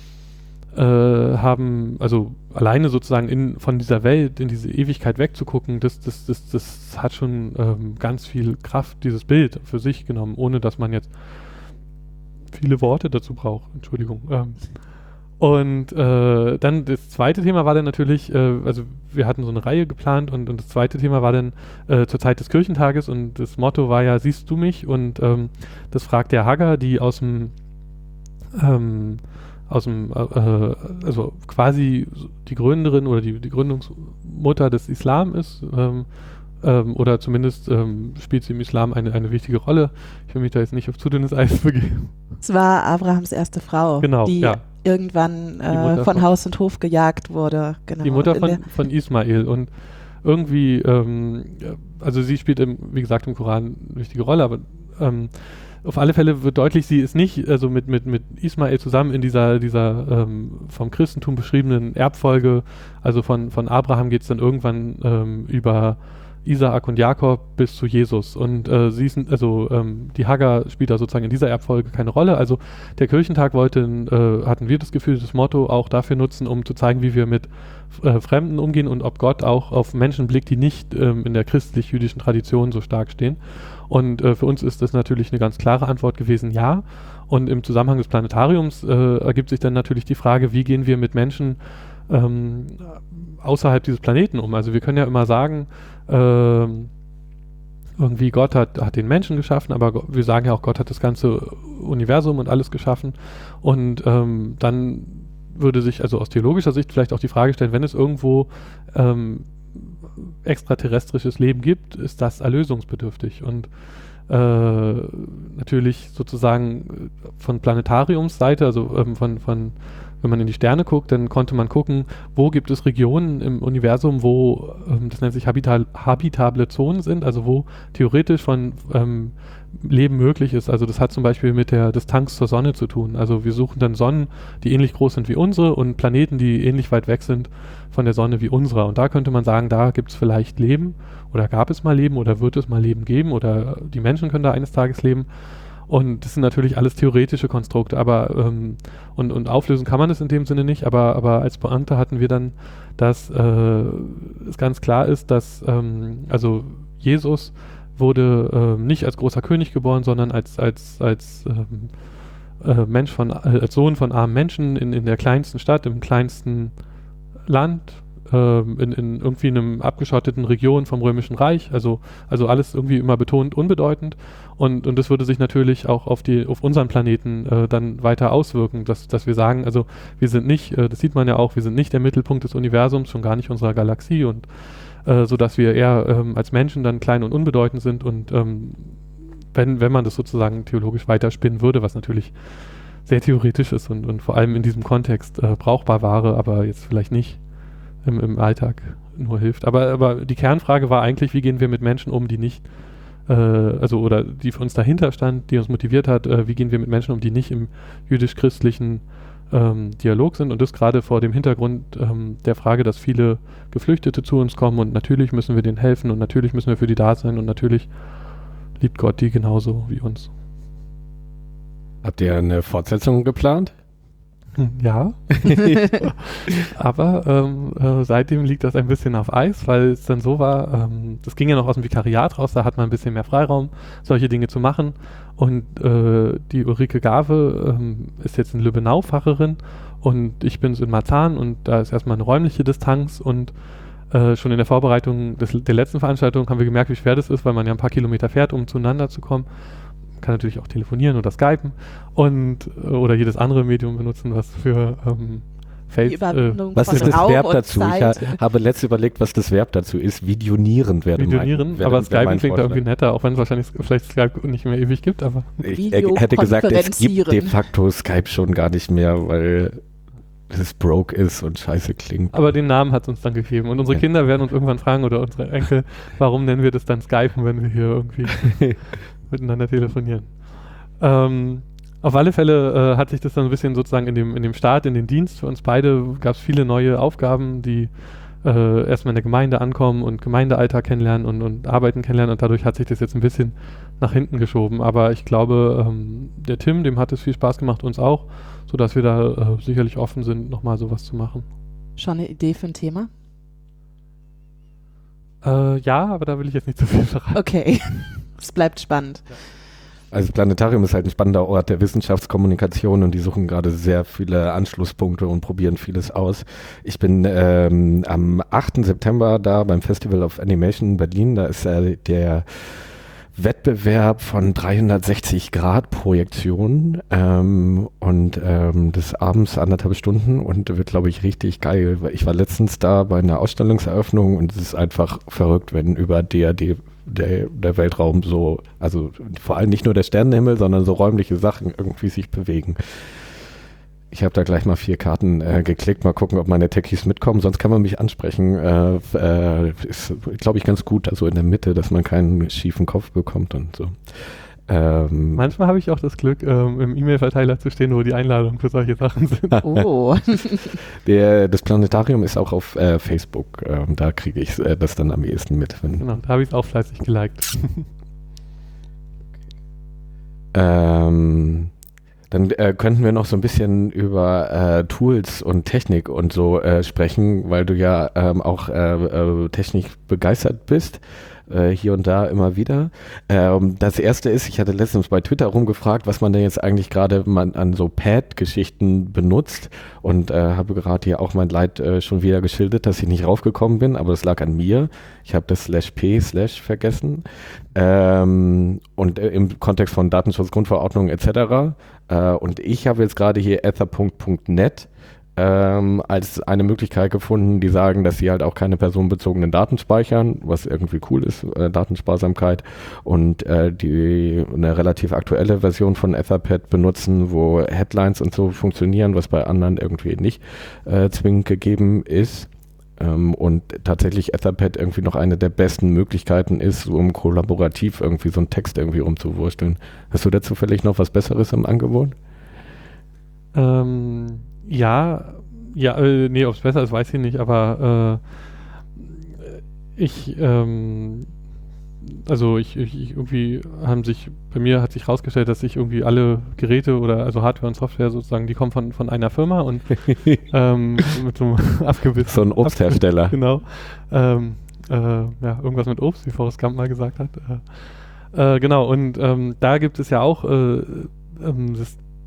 haben, also alleine sozusagen von dieser Welt in diese Ewigkeit wegzugucken, das hat schon ganz viel Kraft, dieses Bild für sich genommen, ohne dass man jetzt viele Worte dazu braucht. Entschuldigung. Und dann das zweite Thema war dann natürlich, also wir hatten so eine Reihe geplant, und das zweite Thema war dann zur Zeit des Kirchentages, und das Motto war ja, siehst du mich? Und das fragt der Hagar, die also quasi die Gründerin oder die Gründungsmutter des Islam ist, oder zumindest spielt sie im Islam eine wichtige Rolle. Ich will mich da jetzt nicht auf zu dünnes Eis begeben. Es war Abrahams erste Frau, genau, die irgendwann von Haus und Hof gejagt wurde. Genau. Die Mutter von Ismail, und irgendwie, also sie spielt wie gesagt im Koran eine wichtige Rolle, aber auf alle Fälle wird deutlich, sie ist nicht, also mit Ismail zusammen in dieser vom Christentum beschriebenen Erbfolge, also von Abraham geht es dann irgendwann über Isaak und Jakob bis zu Jesus, und die Hagar spielt da sozusagen in dieser Erbfolge keine Rolle. Also der Kirchentag hatten wir das Gefühl, das Motto auch dafür nutzen, um zu zeigen, wie wir mit Fremden umgehen und ob Gott auch auf Menschen blickt, die nicht in der christlich-jüdischen Tradition so stark stehen. Und für uns ist das natürlich eine ganz klare Antwort gewesen, ja. Und im Zusammenhang des Planetariums ergibt sich dann natürlich die Frage, wie gehen wir mit Menschen außerhalb dieses Planeten um? Also wir können ja immer sagen, irgendwie Gott hat den Menschen geschaffen, aber wir sagen ja auch, Gott hat das ganze Universum und alles geschaffen, und dann würde sich also aus theologischer Sicht vielleicht auch die Frage stellen, wenn es irgendwo extraterrestrisches Leben gibt, ist das erlösungsbedürftig, und natürlich sozusagen von Planetariumsseite, also wenn man in die Sterne guckt, dann konnte man gucken, wo gibt es Regionen im Universum, wo, das nennt sich habitable Zonen sind, also wo theoretisch von Leben möglich ist. Also das hat zum Beispiel mit der Distanz zur Sonne zu tun. Also wir suchen dann Sonnen, die ähnlich groß sind wie unsere, und Planeten, die ähnlich weit weg sind von der Sonne wie unserer. Und da könnte man sagen, da gibt es vielleicht Leben, oder gab es mal Leben, oder wird es mal Leben geben, oder die Menschen können da eines Tages leben. Und das sind natürlich alles theoretische Konstrukte, aber und auflösen kann man es in dem Sinne nicht, aber als Pointe hatten wir dann, dass es ganz klar ist, dass also Jesus wurde nicht als großer König geboren, sondern als als Sohn von armen Menschen in der kleinsten Stadt, im kleinsten Land, in irgendwie einem abgeschotteten Region vom Römischen Reich, also alles irgendwie immer betont unbedeutend und das würde sich natürlich auch auf unseren Planeten dann weiter auswirken, dass wir sagen, also wir sind nicht, das sieht man ja auch, wir sind nicht der Mittelpunkt des Universums, schon gar nicht unserer Galaxie und so dass wir eher als Menschen dann klein und unbedeutend sind und wenn man das sozusagen theologisch weiterspinnen würde, was natürlich sehr theoretisch ist und vor allem in diesem Kontext brauchbar wäre, aber jetzt vielleicht nicht im Alltag nur hilft. Aber die Kernfrage war eigentlich, wie gehen wir mit Menschen um, die nicht, oder die für uns dahinter stand, die uns motiviert hat, wie gehen wir mit Menschen um, die nicht im jüdisch-christlichen Dialog sind und das gerade vor dem Hintergrund der Frage, dass viele Geflüchtete zu uns kommen und natürlich müssen wir denen helfen und natürlich müssen wir für die da sein und natürlich liebt Gott die genauso wie uns. Habt ihr eine Fortsetzung geplant? Ja, aber seitdem liegt das ein bisschen auf Eis, weil es dann so war, das ging ja noch aus dem Vikariat raus, da hat man ein bisschen mehr Freiraum, solche Dinge zu machen und die Ulrike Gave ist jetzt in Lübbenau Pfarrerin und ich bin in Marzahn und da ist erstmal eine räumliche Distanz und schon in der Vorbereitung der letzten Veranstaltung haben wir gemerkt, wie schwer das ist, weil man ja ein paar Kilometer fährt, um zueinander zu kommen. Kann natürlich auch telefonieren oder skypen oder jedes andere Medium benutzen, was für was ist das Verb dazu? Zeit. Ich habe letztens überlegt, was das Verb dazu ist. Videonieren wäre aber Skypen klingt da irgendwie netter, auch wenn es wahrscheinlich vielleicht Skype nicht mehr ewig gibt, aber ich hätte gesagt, es gibt de facto Skype schon gar nicht mehr, weil es broke ist und scheiße klingt. Aber den Namen hat es uns dann gegeben und unsere Kinder werden uns irgendwann fragen oder unsere Enkel, warum nennen wir das dann Skypen, wenn wir hier irgendwie miteinander telefonieren. Auf alle Fälle hat sich das dann ein bisschen sozusagen in dem Start, in den Dienst für uns beide, gab es viele neue Aufgaben, die erstmal in der Gemeinde ankommen und Gemeindealltag kennenlernen und Arbeiten kennenlernen und dadurch hat sich das jetzt ein bisschen nach hinten geschoben. Aber ich glaube, der Tim, dem hat es viel Spaß gemacht, uns auch, sodass wir da sicherlich offen sind, nochmal sowas zu machen. Schon eine Idee für ein Thema? Ja, aber da will ich jetzt nicht zu viel verraten. Okay, es bleibt spannend. Also Planetarium ist halt ein spannender Ort der Wissenschaftskommunikation und die suchen gerade sehr viele Anschlusspunkte und probieren vieles aus. Ich bin am 8. September da beim Festival of Animation in Berlin. Da ist der Wettbewerb von 360-Grad-Projektionen und des Abends 1,5 Stunden und wird, glaube ich, richtig geil. Ich war letztens da bei einer Ausstellungseröffnung und es ist einfach verrückt, wenn über DRD der Weltraum so, also vor allem nicht nur der Sternenhimmel, sondern so räumliche Sachen irgendwie sich bewegen. Ich habe da gleich mal 4 Karten geklickt, mal gucken, ob meine Techies mitkommen, sonst kann man mich ansprechen. Ist, glaube ich, ganz gut, also in der Mitte, dass man keinen schiefen Kopf bekommt und so. Manchmal habe ich auch das Glück, im E-Mail-Verteiler zu stehen, wo die Einladungen für solche Sachen sind. Oh. Das Planetarium ist auch auf Facebook. Da kriege ich das dann am ehesten mit. Genau, da habe ich es auch fleißig geliked. Dann könnten wir noch so ein bisschen über Tools und Technik und so sprechen, weil du ja auch technisch begeistert bist. Hier und da immer wieder. Das erste ist, ich hatte letztens bei Twitter rumgefragt, was man denn jetzt eigentlich gerade an so Pad-Geschichten benutzt und habe gerade hier auch mein Leid schon wieder geschildert, dass ich nicht raufgekommen bin, aber das lag an mir. Ich habe das /p/ vergessen und im Kontext von Datenschutzgrundverordnung etc. Und ich habe jetzt gerade hier ether.net als eine Möglichkeit gefunden, die sagen, dass sie halt auch keine personenbezogenen Daten speichern, was irgendwie cool ist, Datensparsamkeit, und die eine relativ aktuelle Version von Etherpad benutzen, wo Headlines und so funktionieren, was bei anderen irgendwie nicht zwingend gegeben ist. Und tatsächlich Etherpad irgendwie noch eine der besten Möglichkeiten ist, um kollaborativ irgendwie so einen Text irgendwie rumzuwursteln. Hast du da zufällig noch was Besseres im Angebot? Nee, ob es besser ist, weiß ich nicht, aber irgendwie bei mir hat sich rausgestellt, dass ich irgendwie alle Geräte oder also Hardware und Software sozusagen, die kommen von einer Firma und mit so einem abgewissen. So ein Obsthersteller. Genau. Irgendwas mit Obst, wie Forrest Gump mal gesagt hat. Genau, und da gibt es ja auch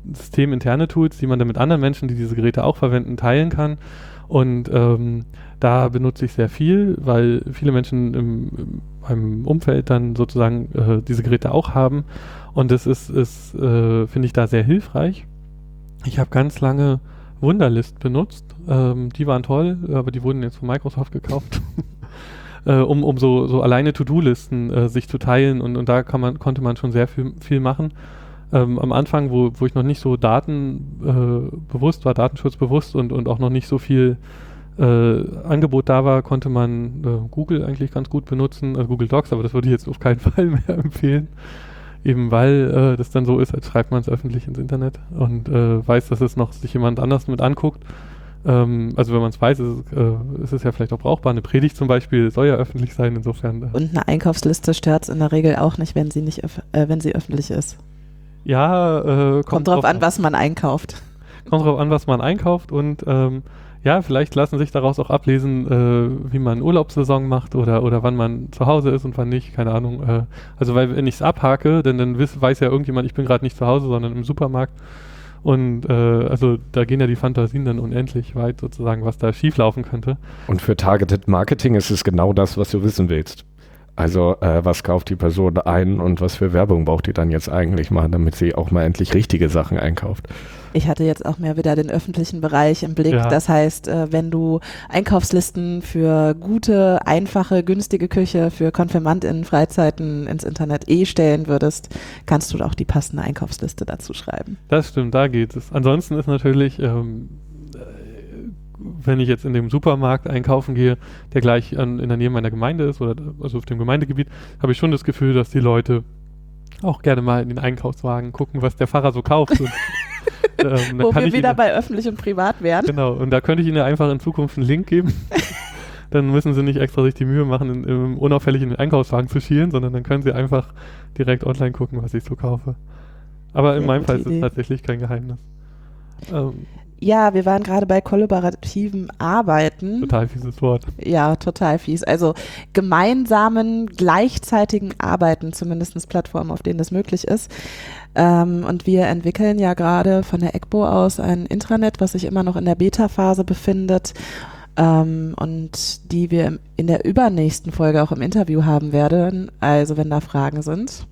systeminterne Tools, die man dann mit anderen Menschen, die diese Geräte auch verwenden, teilen kann. Und da benutze ich sehr viel, weil viele Menschen in meinem Umfeld dann sozusagen diese Geräte auch haben. Und das ist finde ich, da sehr hilfreich. Ich habe ganz lange Wunderlist benutzt. Die waren toll, aber die wurden jetzt von Microsoft gekauft. um so alleine To-Do-Listen sich zu teilen. Und da konnte man schon sehr viel machen. Am Anfang, wo ich noch nicht so datenschutzbewusst und auch noch nicht so viel Angebot da war, konnte man Google eigentlich ganz gut benutzen, also Google Docs, aber das würde ich jetzt auf keinen Fall mehr empfehlen. Eben weil das dann so ist, als schreibt man es öffentlich ins Internet und weiß, dass es noch sich jemand anders mit anguckt. Also wenn man es weiß, ist es ja vielleicht auch brauchbar. Eine Predigt zum Beispiel soll ja öffentlich sein, insofern. Und eine Einkaufsliste stört es in der Regel auch nicht, wenn sie öffentlich ist. Ja, kommt drauf an, was man einkauft. Kommt drauf an, was man einkauft und ja, vielleicht lassen sich daraus auch ablesen, wie man Urlaubssaison macht oder wann man zu Hause ist und wann nicht, keine Ahnung. Also weil wenn ich es abhake, dann weiß ja irgendjemand, ich bin gerade nicht zu Hause, sondern im Supermarkt. Und also da gehen ja die Fantasien dann unendlich weit sozusagen, was da schieflaufen könnte. Und für Targeted Marketing ist es genau das, was du wissen willst. Also was kauft die Person ein und was für Werbung braucht die dann jetzt eigentlich mal, damit sie auch mal endlich richtige Sachen einkauft. Ich hatte jetzt auch mehr wieder den öffentlichen Bereich im Blick. Ja. Das heißt, wenn du Einkaufslisten für gute, einfache, günstige Küche für KonfirmandInnen Freizeiten ins Internet stellen würdest, kannst du auch die passende Einkaufsliste dazu schreiben. Das stimmt, da geht es. Ansonsten ist natürlich, wenn ich jetzt in dem Supermarkt einkaufen gehe, der gleich in der Nähe meiner Gemeinde ist, oder also auf dem Gemeindegebiet, habe ich schon das Gefühl, dass die Leute auch gerne mal in den Einkaufswagen gucken, was der Pfarrer so kauft. Und wo wir wieder bei öffentlich und privat wären. Genau, und da könnte ich Ihnen einfach in Zukunft einen Link geben. Dann müssen Sie nicht extra sich die Mühe machen, unauffällig in den Einkaufswagen zu schielen, sondern dann können Sie einfach direkt online gucken, was ich so kaufe. Aber in meinem Fall ist es tatsächlich kein Geheimnis. Ja, wir waren gerade bei kollaborativem Arbeiten. Total fieses Wort. Ja, total fies. Also gemeinsamen, gleichzeitigen Arbeiten, zumindest Plattformen, auf denen das möglich ist. Und wir entwickeln ja gerade von der EGBO aus ein Intranet, was sich immer noch in der Beta-Phase befindet und die wir in der übernächsten Folge auch im Interview haben werden, also wenn da Fragen sind.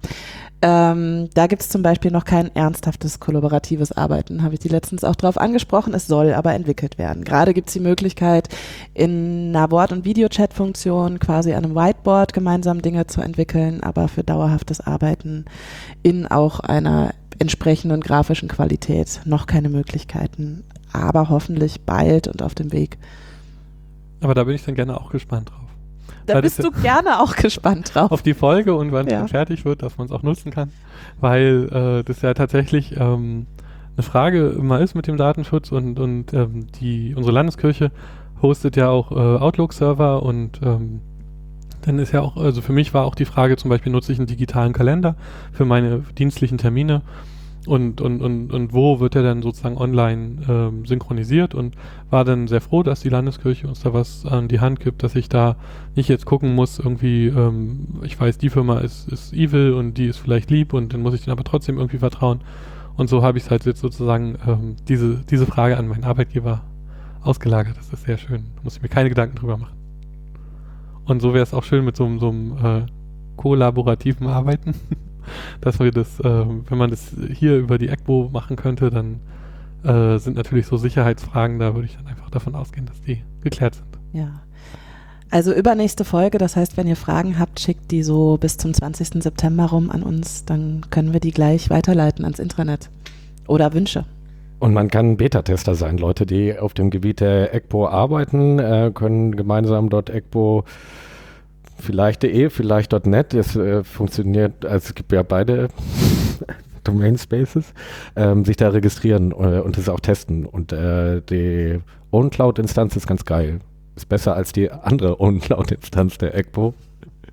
Da gibt es zum Beispiel noch kein ernsthaftes kollaboratives Arbeiten, habe ich die letztens auch drauf angesprochen. Es soll aber entwickelt werden. Gerade gibt es die Möglichkeit, in einer Wort- und Videochat-Funktion quasi an einem Whiteboard gemeinsam Dinge zu entwickeln, aber für dauerhaftes Arbeiten in auch einer entsprechenden grafischen Qualität noch keine Möglichkeiten, aber hoffentlich bald und auf dem Weg. Aber da bin ich dann gerne auch gespannt drauf. Da bist du gerne auch gespannt drauf. Auf die Folge und wann es dann fertig wird, dass man es auch nutzen kann. Weil das ja tatsächlich eine Frage immer ist mit dem Datenschutz und unsere Landeskirche hostet ja auch Outlook-Server und dann ist ja auch, also für mich war auch die Frage, zum Beispiel nutze ich einen digitalen Kalender für meine dienstlichen Termine und wo wird der dann sozusagen online synchronisiert und war dann sehr froh, dass die Landeskirche uns da was an die Hand gibt, dass ich da nicht jetzt gucken muss, irgendwie, ich weiß, die Firma ist evil und die ist vielleicht lieb und dann muss ich denen aber trotzdem irgendwie vertrauen. Und so habe ich es halt jetzt sozusagen diese Frage an meinen Arbeitgeber ausgelagert. Das ist sehr schön. Da muss ich mir keine Gedanken drüber machen. Und so wäre es auch schön mit so einem kollaborativen Arbeiten. Dass wir das, wenn man das hier über die EGBO machen könnte, dann sind natürlich so Sicherheitsfragen, da würde ich dann einfach davon ausgehen, dass die geklärt sind. Ja, also übernächste Folge, das heißt, wenn ihr Fragen habt, schickt die so bis zum 20. September rum an uns, dann können wir die gleich weiterleiten ans Intranet. Oder Wünsche. Und man kann Beta-Tester sein. Leute, die auf dem Gebiet der EGBO arbeiten, können gemeinsam dort EGBO vielleicht.de, vielleicht.net, das funktioniert, also es gibt ja beide Domain Spaces, sich da registrieren und das auch testen. Und die OwnCloud-Instanz ist ganz geil. Ist besser als die andere OwnCloud-Instanz der EGBO.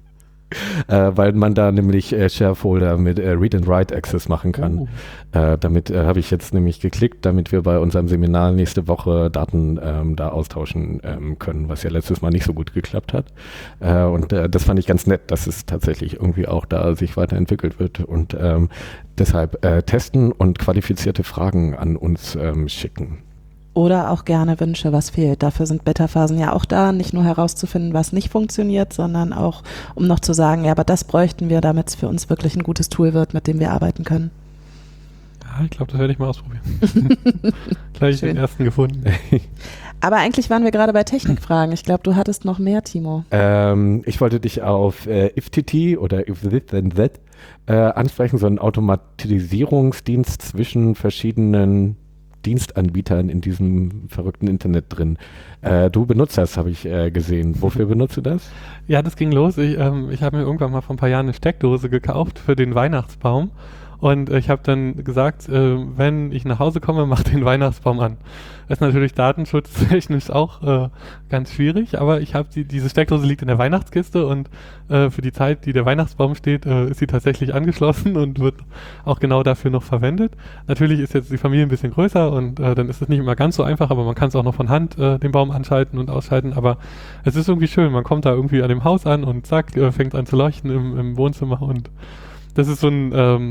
weil man da nämlich Sharefolder mit Read-and-Write-Access machen kann. Damit habe ich jetzt nämlich geklickt, damit wir bei unserem Seminar nächste Woche Daten da austauschen können, was ja letztes Mal nicht so gut geklappt hat. Und das fand ich ganz nett, dass es tatsächlich irgendwie auch da sich weiterentwickelt wird. Und deshalb testen und qualifizierte Fragen an uns schicken. Oder auch gerne Wünsche, was fehlt. Dafür sind Beta-Phasen ja auch da, nicht nur herauszufinden, was nicht funktioniert, sondern auch, um noch zu sagen, ja, aber das bräuchten wir, damit es für uns wirklich ein gutes Tool wird, mit dem wir arbeiten können. Ja, ich glaube, das werde ich mal ausprobieren. Gleich den ersten gefunden. Aber eigentlich waren wir gerade bei Technikfragen. Ich glaube, du hattest noch mehr, Timo. Ich wollte dich auf IFTTT oder If This Then That ansprechen, so einen Automatisierungsdienst zwischen verschiedenen Dienstanbietern in diesem verrückten Internet drin. Du benutzt das, habe ich gesehen. Wofür benutzt du das? Ja, das ging los. Ich habe mir irgendwann mal vor ein paar Jahren eine Steckdose gekauft für den Weihnachtsbaum. Und ich habe dann gesagt, wenn ich nach Hause komme, mach den Weihnachtsbaum an. Das ist natürlich datenschutztechnisch auch ganz schwierig, aber ich habe diese Steckdose liegt in der Weihnachtskiste und für die Zeit, die der Weihnachtsbaum steht, ist sie tatsächlich angeschlossen und wird auch genau dafür noch verwendet. Natürlich ist jetzt die Familie ein bisschen größer und dann ist es nicht immer ganz so einfach, aber man kann es auch noch von Hand den Baum anschalten und ausschalten, aber es ist irgendwie schön, man kommt da irgendwie an dem Haus an und zack, fängt an zu leuchten im Wohnzimmer und das ist so ein,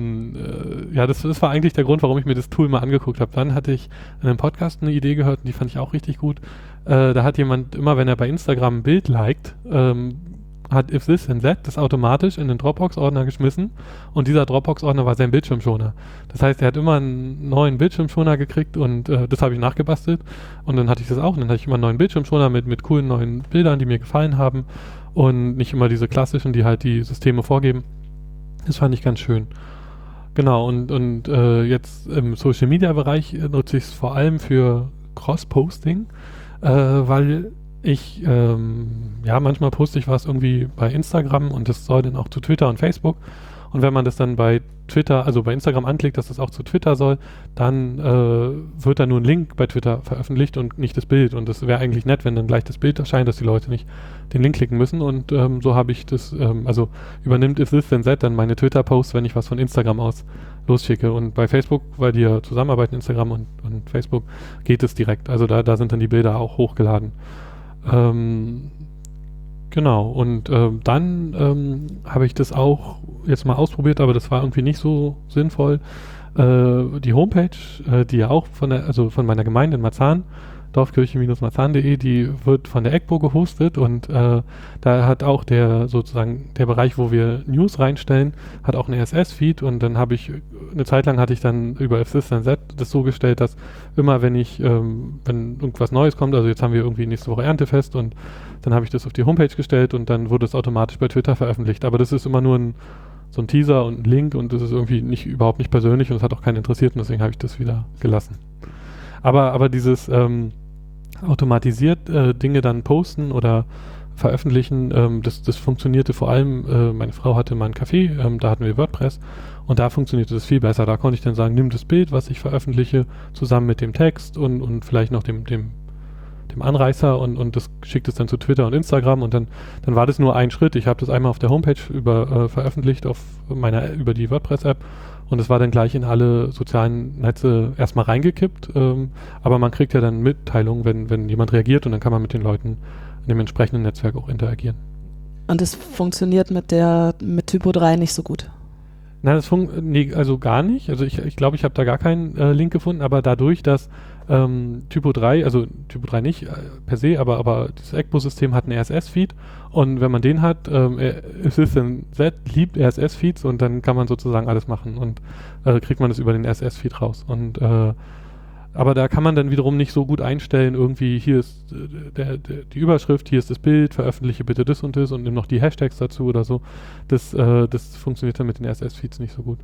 das war eigentlich der Grund, warum ich mir das Tool mal angeguckt habe. Dann hatte ich in einem Podcast eine Idee gehört und die fand ich auch richtig gut. Da hat jemand immer, wenn er bei Instagram ein Bild liked, hat If This Then That das automatisch in den Dropbox-Ordner geschmissen und dieser Dropbox-Ordner war sein Bildschirmschoner. Das heißt, er hat immer einen neuen Bildschirmschoner gekriegt und das habe ich nachgebastelt und dann hatte ich das auch und dann hatte ich immer einen neuen Bildschirmschoner mit coolen neuen Bildern, die mir gefallen haben und nicht immer diese klassischen, die halt die Systeme vorgeben. Das fand ich ganz schön. Genau, und jetzt im Social-Media-Bereich nutze ich es vor allem für Cross-Posting, weil ich, manchmal poste ich was irgendwie bei Instagram und das soll dann auch zu Twitter und Facebook. Und wenn man das dann bei Twitter, also bei Instagram anklickt, dass das auch zu Twitter soll, dann wird da nur ein Link bei Twitter veröffentlicht und nicht das Bild. Und das wäre eigentlich nett, wenn dann gleich das Bild erscheint, dass die Leute nicht den Link klicken müssen. Und so habe ich das, übernimmt If This Then That dann meine Twitter-Posts, wenn ich was von Instagram aus losschicke. Und bei Facebook, weil die ja zusammenarbeiten, Instagram und Facebook, geht es direkt. Also da sind dann die Bilder auch hochgeladen. Genau, und dann habe ich das auch jetzt mal ausprobiert, aber das war irgendwie nicht so sinnvoll. Die Homepage, die ja auch von meiner Gemeinde in Marzahn, dorfkirche-marzahn.de, die wird von der EGBO gehostet und da hat auch der Bereich, wo wir News reinstellen, hat auch einen RSS-Feed und dann habe ich, eine Zeit lang hatte ich dann über If This Then That das so gestellt, dass immer wenn irgendwas Neues kommt, also jetzt haben wir irgendwie nächste Woche Erntefest und dann habe ich das auf die Homepage gestellt und dann wurde es automatisch bei Twitter veröffentlicht, aber das ist immer nur so ein Teaser und ein Link und das ist irgendwie überhaupt nicht persönlich und es hat auch keinen interessiert und deswegen habe ich das wieder gelassen. Aber dieses automatisiert Dinge dann posten oder veröffentlichen, das funktionierte vor allem, meine Frau hatte mal einen Café, da hatten wir WordPress und da funktionierte das viel besser. Da konnte ich dann sagen, nimm das Bild, was ich veröffentliche, zusammen mit dem Text und vielleicht noch dem Anreißer und das schickt es dann zu Twitter und Instagram und dann war das nur ein Schritt. Ich habe das einmal auf der Homepage veröffentlicht über die WordPress-App und es war dann gleich in alle sozialen Netze erstmal reingekippt, aber man kriegt ja dann Mitteilungen, wenn jemand reagiert und dann kann man mit den Leuten in dem entsprechenden Netzwerk auch interagieren. Und es funktioniert mit Typo 3 nicht so gut? Nein, also gar nicht. Also ich glaube, ich habe da gar keinen Link gefunden, aber dadurch, dass Typo 3, also Typo 3 nicht per se, aber das EGBO-System hat einen RSS-Feed und wenn man den hat, If This Then That liebt RSS-Feeds und dann kann man sozusagen alles machen und kriegt man das über den RSS-Feed raus. Und aber da kann man dann wiederum nicht so gut einstellen, irgendwie hier ist die Überschrift, hier ist das Bild, veröffentliche bitte das und nimm noch die Hashtags dazu oder so. Das funktioniert dann mit den RSS-Feeds nicht so gut.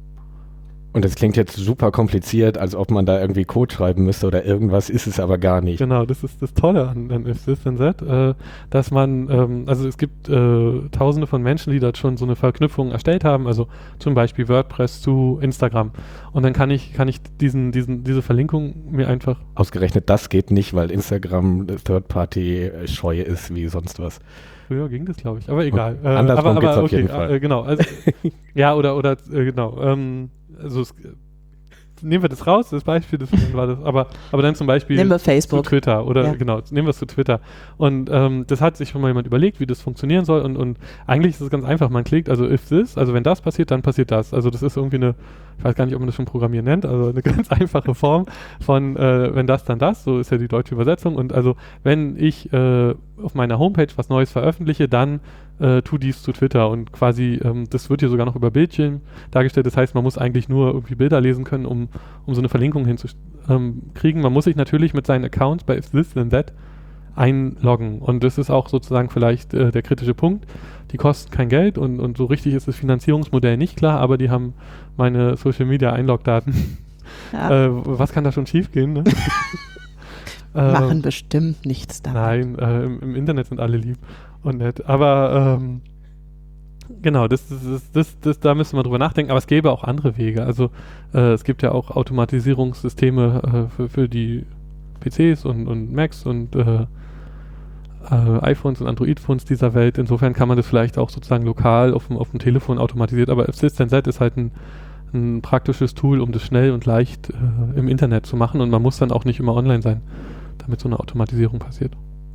Und das klingt jetzt super kompliziert, als ob man da irgendwie Code schreiben müsste oder irgendwas, ist es aber gar nicht. Genau, das ist das Tolle an If This Then That, dass man, also es gibt tausende von Menschen, die da schon so eine Verknüpfung erstellt haben, also zum Beispiel WordPress zu Instagram. Und dann kann ich diese Verlinkung mir einfach... Ausgerechnet das geht nicht, weil Instagram Third-Party scheu ist wie sonst was. Früher ging das, glaube ich, aber egal. Andersrum geht's auf jeden Fall. Genau. Also, ja, oder genau. Also nehmen wir das raus, das Beispiel, das war das, aber dann zum Beispiel nehmen wir Facebook. zu Twitter oder genau, nehmen wir es zu Twitter. Und das hat sich schon mal jemand überlegt, wie das funktionieren soll und eigentlich ist es ganz einfach, man klickt, also if this, also wenn das passiert, dann passiert das. Also das ist irgendwie ich weiß gar nicht, ob man das schon Programmieren nennt, also eine ganz einfache Form von wenn das, dann das, so ist ja die deutsche Übersetzung und also wenn ich auf meiner Homepage was Neues veröffentliche, dann tu dies zu Twitter und quasi, das wird hier sogar noch über Bildchen dargestellt, das heißt, man muss eigentlich nur irgendwie Bilder lesen können, um so eine Verlinkung hinzukriegen. Man muss sich natürlich mit seinen Accounts bei If This Then That einloggen und das ist auch sozusagen vielleicht der kritische Punkt. Die kosten kein Geld und so richtig ist das Finanzierungsmodell nicht klar, aber die haben meine Social Media Einlogdaten. Ja. Was kann da schon schief gehen? Ne? Machen bestimmt nichts damit. Nein, im Internet sind alle lieb und nett. Aber genau, da müssen wir drüber nachdenken. Aber es gäbe auch andere Wege. Also es gibt ja auch Automatisierungssysteme für die PCs und Macs und iPhones und Android-Phones dieser Welt. Insofern kann man das vielleicht auch sozusagen lokal auf dem Telefon automatisiert. Aber If This Then That ist halt ein praktisches Tool, um das schnell und leicht im Internet zu machen. Und man muss dann auch nicht immer online sein, damit so eine Automatisierung passiert.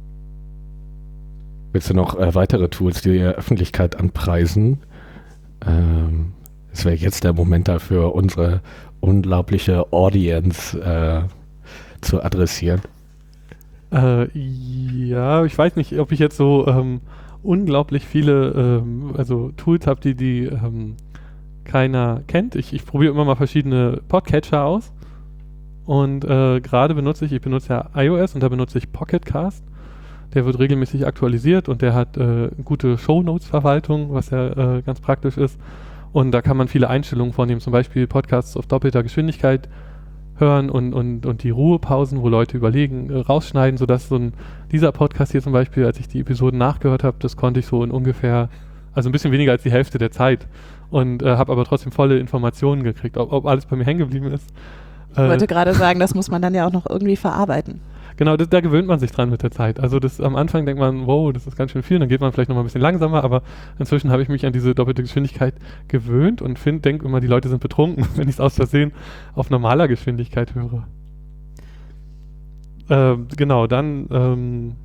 Willst du noch weitere Tools, die der Öffentlichkeit anpreisen? Es wäre jetzt der Moment dafür, unsere unglaubliche Audience zu adressieren. Ja, ich weiß nicht, ob ich jetzt so unglaublich viele Tools habe, die keiner kennt. Ich probiere immer mal verschiedene Podcatcher aus und gerade benutze ich ja iOS und da benutze ich Pocket Cast. Der wird regelmäßig aktualisiert und der hat gute Shownotes-Verwaltung, was ja ganz praktisch ist. Und da kann man viele Einstellungen vornehmen, zum Beispiel Podcasts auf doppelter Geschwindigkeit hören und die Ruhepausen, wo Leute überlegen, rausschneiden, sodass dieser Podcast hier zum Beispiel, als ich die Episoden nachgehört habe, das konnte ich so in ungefähr, also ein bisschen weniger als die Hälfte der Zeit und habe aber trotzdem volle Informationen gekriegt, ob alles bei mir hängen geblieben ist. Ich wollte gerade sagen, das muss man dann ja auch noch irgendwie verarbeiten. Genau, da gewöhnt man sich dran mit der Zeit. Also am Anfang denkt man, wow, das ist ganz schön viel, dann geht man vielleicht noch mal ein bisschen langsamer, aber inzwischen habe ich mich an diese doppelte Geschwindigkeit gewöhnt und denke immer, die Leute sind betrunken, wenn ich es aus Versehen auf normaler Geschwindigkeit höre. Genau, dann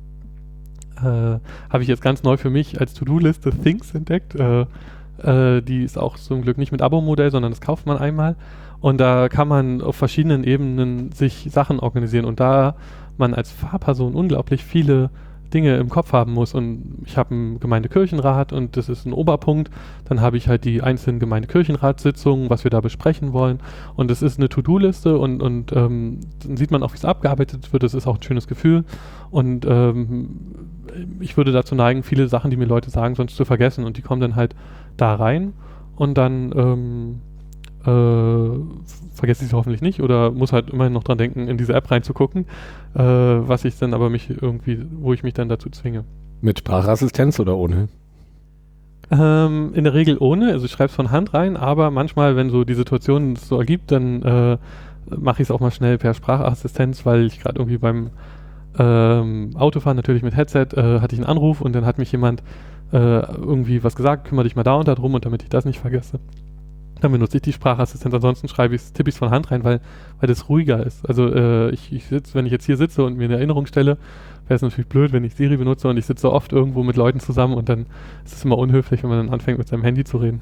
habe ich jetzt ganz neu für mich als To-Do-Liste Things entdeckt. Die ist auch zum Glück nicht mit Abo-Modell, sondern das kauft man einmal. Und da kann man auf verschiedenen Ebenen sich Sachen organisieren. Und da man als Fahrperson unglaublich viele Dinge im Kopf haben muss und ich habe einen Gemeindekirchenrat und das ist ein Oberpunkt, dann habe ich halt die einzelnen Gemeindekirchenratssitzungen, was wir da besprechen wollen und es ist eine To-Do-Liste und dann sieht man auch, wie es abgearbeitet wird, das ist auch ein schönes Gefühl und ich würde dazu neigen, viele Sachen, die mir Leute sagen, sonst zu vergessen und die kommen dann halt da rein und dann vergesse ich es hoffentlich nicht oder muss halt immerhin noch dran denken, in diese App reinzugucken, was ich dann aber wo ich mich dann dazu zwinge. Mit Sprachassistenz oder ohne? In der Regel ohne, also ich schreibe es von Hand rein, aber manchmal, wenn so die Situation es so ergibt, dann mache ich es auch mal schnell per Sprachassistenz, weil ich gerade irgendwie beim Autofahren natürlich mit Headset hatte ich einen Anruf und dann hat mich jemand irgendwie was gesagt, kümmere dich mal da und da drum und damit ich das nicht vergesse. Dann benutze ich die Sprachassistenz, ansonsten tippe ich es von Hand rein, weil das ruhiger ist. Also wenn ich jetzt hier sitze und mir eine Erinnerung stelle, wäre es natürlich blöd, wenn ich Siri benutze und ich sitze oft irgendwo mit Leuten zusammen und dann ist es immer unhöflich, wenn man dann anfängt mit seinem Handy zu reden.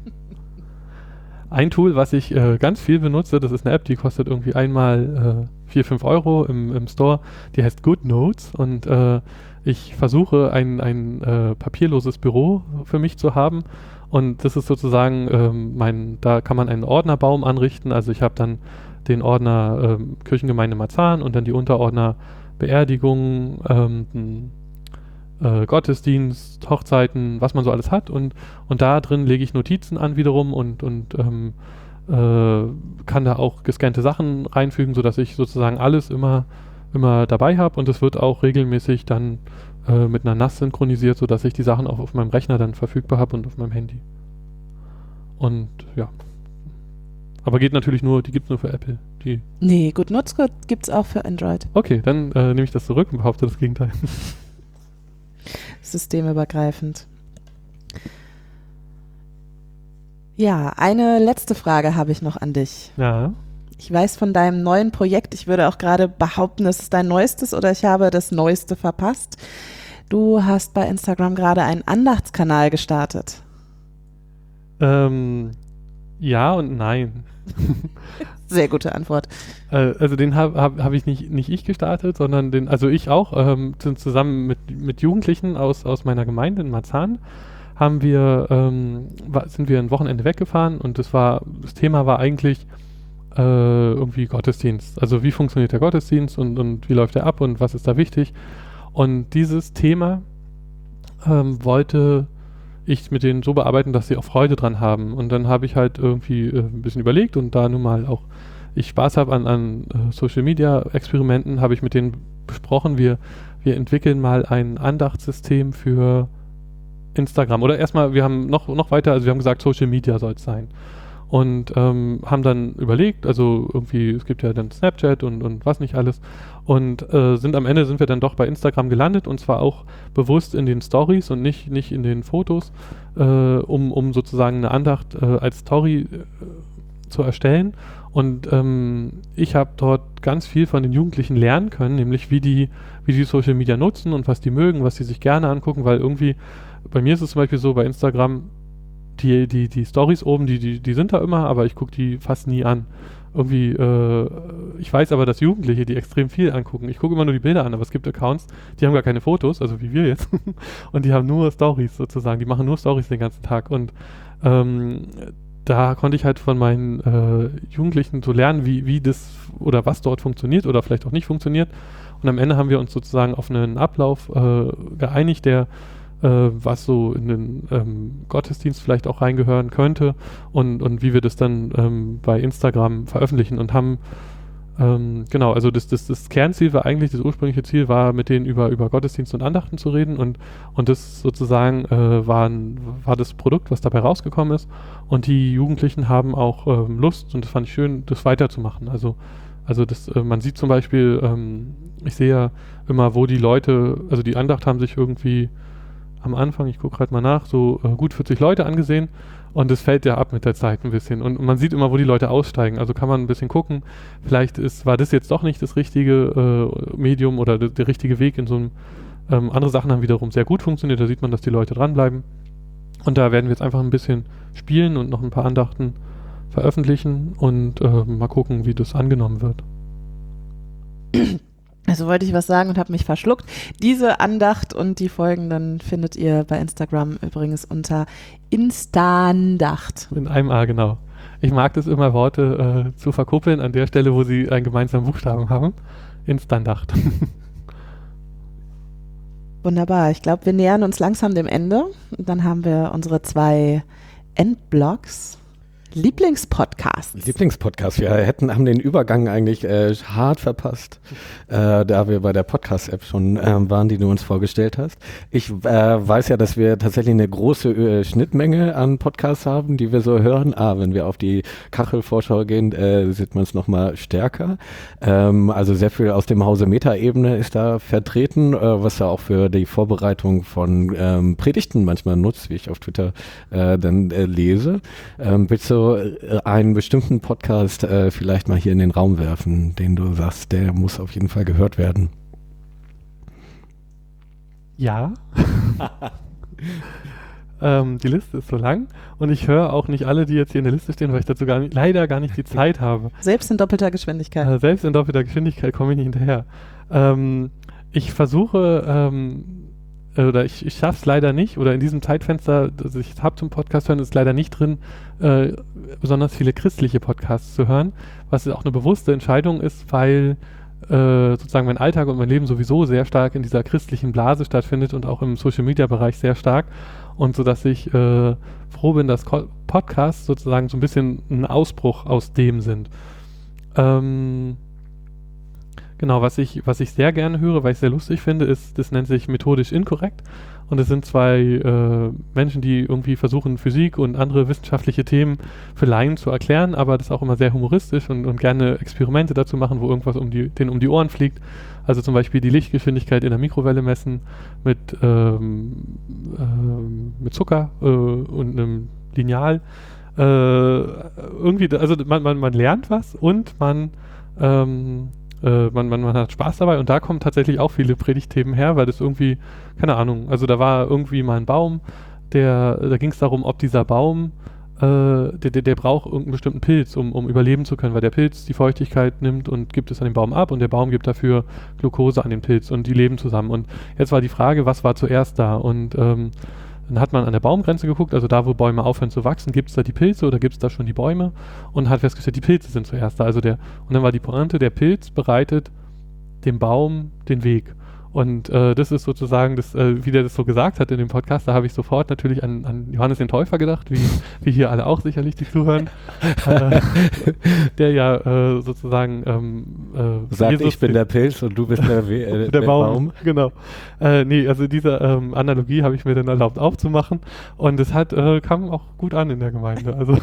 Ein Tool, was ich ganz viel benutze, das ist eine App, die kostet irgendwie einmal 4-5 Euro im Store, die heißt GoodNotes und ich versuche ein papierloses Büro für mich zu haben. Und das ist sozusagen da kann man einen Ordnerbaum anrichten. Also ich habe dann den Ordner Kirchengemeinde Marzahn und dann die Unterordner Beerdigungen, Gottesdienst, Hochzeiten, was man so alles hat. Und da drin lege ich Notizen an wiederum und kann da auch gescannte Sachen reinfügen, sodass ich sozusagen alles immer dabei habe. Und es wird auch regelmäßig dann mit einer NAS synchronisiert, sodass ich die Sachen auch auf meinem Rechner dann verfügbar habe und auf meinem Handy. Und ja. Aber geht natürlich die gibt es nur für Apple. Nee, GoodNotes gibt es auch für Android. Okay, dann nehme ich das zurück und behaupte das Gegenteil. systemübergreifend. Ja, eine letzte Frage habe ich noch an dich. Ja. Ich weiß von deinem neuen Projekt, ich würde auch gerade behaupten, es ist dein neuestes oder ich habe das Neueste verpasst. Du hast bei Instagram gerade einen Andachtskanal gestartet. Ja und nein. Sehr gute Antwort. Also den hab ich nicht ich gestartet, sondern also ich auch, zusammen mit Jugendlichen aus meiner Gemeinde in Marzahn sind wir ein Wochenende weggefahren und das Thema war eigentlich irgendwie Gottesdienst. Also wie funktioniert der Gottesdienst und wie läuft er ab und was ist da wichtig? Und dieses Thema wollte ich mit denen so bearbeiten, dass sie auch Freude dran haben. Und dann habe ich halt irgendwie ein bisschen überlegt und da nun mal auch ich Spaß habe an Social Media Experimenten, habe ich mit denen besprochen, wir entwickeln mal ein Andachtssystem für Instagram. Oder erstmal, wir haben noch weiter, also wir haben gesagt, Social Media soll es sein. Und haben dann überlegt, also irgendwie, es gibt ja dann Snapchat und was nicht alles. Und am Ende sind wir dann doch bei Instagram gelandet und zwar auch bewusst in den Stories und nicht in den Fotos, um sozusagen eine Andacht als Story zu erstellen. Und ich habe dort ganz viel von den Jugendlichen lernen können, nämlich wie die Social Media nutzen und was die mögen, was sie sich gerne angucken, weil irgendwie, bei mir ist es zum Beispiel so, bei Instagram, die Stories oben, die sind da immer, aber ich gucke die fast nie an. Irgendwie, ich weiß aber, dass Jugendliche die extrem viel angucken. Ich gucke immer nur die Bilder an, aber es gibt Accounts, die haben gar keine Fotos, also wie wir jetzt, und die haben nur Stories sozusagen, die machen nur Stories den ganzen Tag und da konnte ich halt von meinen Jugendlichen so lernen, wie das oder was dort funktioniert oder vielleicht auch nicht funktioniert. Und am Ende haben wir uns sozusagen auf einen Ablauf geeinigt, der was so in den Gottesdienst vielleicht auch reingehören könnte und wie wir das dann bei Instagram veröffentlichen und haben genau, also das Kernziel war eigentlich, das ursprüngliche Ziel war, mit denen über Gottesdienst und Andachten zu reden und das sozusagen war das Produkt, was dabei rausgekommen ist und die Jugendlichen haben auch Lust und das fand ich schön, das weiterzumachen. Also das, man sieht zum Beispiel, ich sehe ja immer, wo die Leute, also die Andacht haben sich irgendwie am Anfang, ich gucke gerade mal nach, so gut 40 Leute angesehen und es fällt ja ab mit der Zeit ein bisschen und man sieht immer, wo die Leute aussteigen, also kann man ein bisschen gucken, vielleicht war das jetzt doch nicht das richtige Medium oder der richtige Weg in so einem, andere Sachen haben wiederum sehr gut funktioniert, da sieht man, dass die Leute dranbleiben und da werden wir jetzt einfach ein bisschen spielen und noch ein paar Andachten veröffentlichen und mal gucken, wie das angenommen wird. Also wollte ich was sagen und habe mich verschluckt. Diese Andacht und die folgenden findet ihr bei Instagram übrigens unter Instandacht. In einem A, genau. Ich mag das immer, Worte zu verkuppeln an der Stelle, wo sie einen gemeinsamen Buchstaben haben. Instandacht. Wunderbar. Ich glaube, wir nähern uns langsam dem Ende. Und dann haben wir unsere 2 Endblocks. Lieblingspodcast. Wir haben den Übergang eigentlich hart verpasst, da wir bei der Podcast-App schon waren, die du uns vorgestellt hast. Ich weiß ja, dass wir tatsächlich eine große Schnittmenge an Podcasts haben, die wir so hören. Wenn wir auf die Kachelvorschau gehen, sieht man es nochmal stärker. Also sehr viel aus dem Hause Meta-Ebene ist da vertreten, was er auch für die Vorbereitung von Predigten manchmal nutzt, wie ich auf Twitter dann lese. Willst du einen bestimmten Podcast vielleicht mal hier in den Raum werfen, den du sagst, der muss auf jeden Fall gehört werden? Ja. Die Liste ist so lang und ich höre auch nicht alle, die jetzt hier in der Liste stehen, weil ich dazu leider gar nicht die Zeit habe. Selbst in doppelter Geschwindigkeit. Selbst in doppelter Geschwindigkeit komme ich nicht hinterher. Ich versuche oder ich schaffe es leider nicht, oder in diesem Zeitfenster, das ich habe zum Podcast hören, ist leider nicht drin, besonders viele christliche Podcasts zu hören, was auch eine bewusste Entscheidung ist, weil sozusagen mein Alltag und mein Leben sowieso sehr stark in dieser christlichen Blase stattfindet und auch im Social-Media-Bereich sehr stark und so, dass ich froh bin, dass Podcasts sozusagen so ein bisschen ein Ausbruch aus dem sind. Genau, was ich sehr gerne höre, weil ich sehr lustig finde, ist, das nennt sich methodisch inkorrekt. Und es sind zwei Menschen, die irgendwie versuchen, Physik und andere wissenschaftliche Themen für Laien zu erklären, aber das auch immer sehr humoristisch und gerne Experimente dazu machen, wo irgendwas denen um die Ohren fliegt. Also zum Beispiel die Lichtgeschwindigkeit in der Mikrowelle messen mit Zucker und einem Lineal. Irgendwie, also man lernt was und man hat Spaß dabei und da kommen tatsächlich auch viele Predigtthemen her, weil das irgendwie, keine Ahnung, also da war irgendwie mal ein Baum, da ging es darum, ob dieser Baum, der braucht irgendeinen bestimmten Pilz, um überleben zu können, weil der Pilz die Feuchtigkeit nimmt und gibt es an den Baum ab und der Baum gibt dafür Glucose an den Pilz und die leben zusammen. Und jetzt war die Frage, was war zuerst da? Und dann hat man an der Baumgrenze geguckt, also da, wo Bäume aufhören zu wachsen, gibt es da die Pilze oder gibt es da schon die Bäume? Und hat festgestellt, die Pilze sind zuerst da. Und dann war die Pointe, der Pilz bereitet dem Baum den Weg. Und das ist sozusagen, wie der das so gesagt hat in dem Podcast, da habe ich sofort natürlich an Johannes den Täufer gedacht, wie hier alle auch sicherlich, die zuhören, der ja sozusagen sagt, Jesus, ich bin der Pilz und du bist der Baum. Genau. Also diese Analogie habe ich mir dann erlaubt aufzumachen und es kam auch gut an in der Gemeinde. Also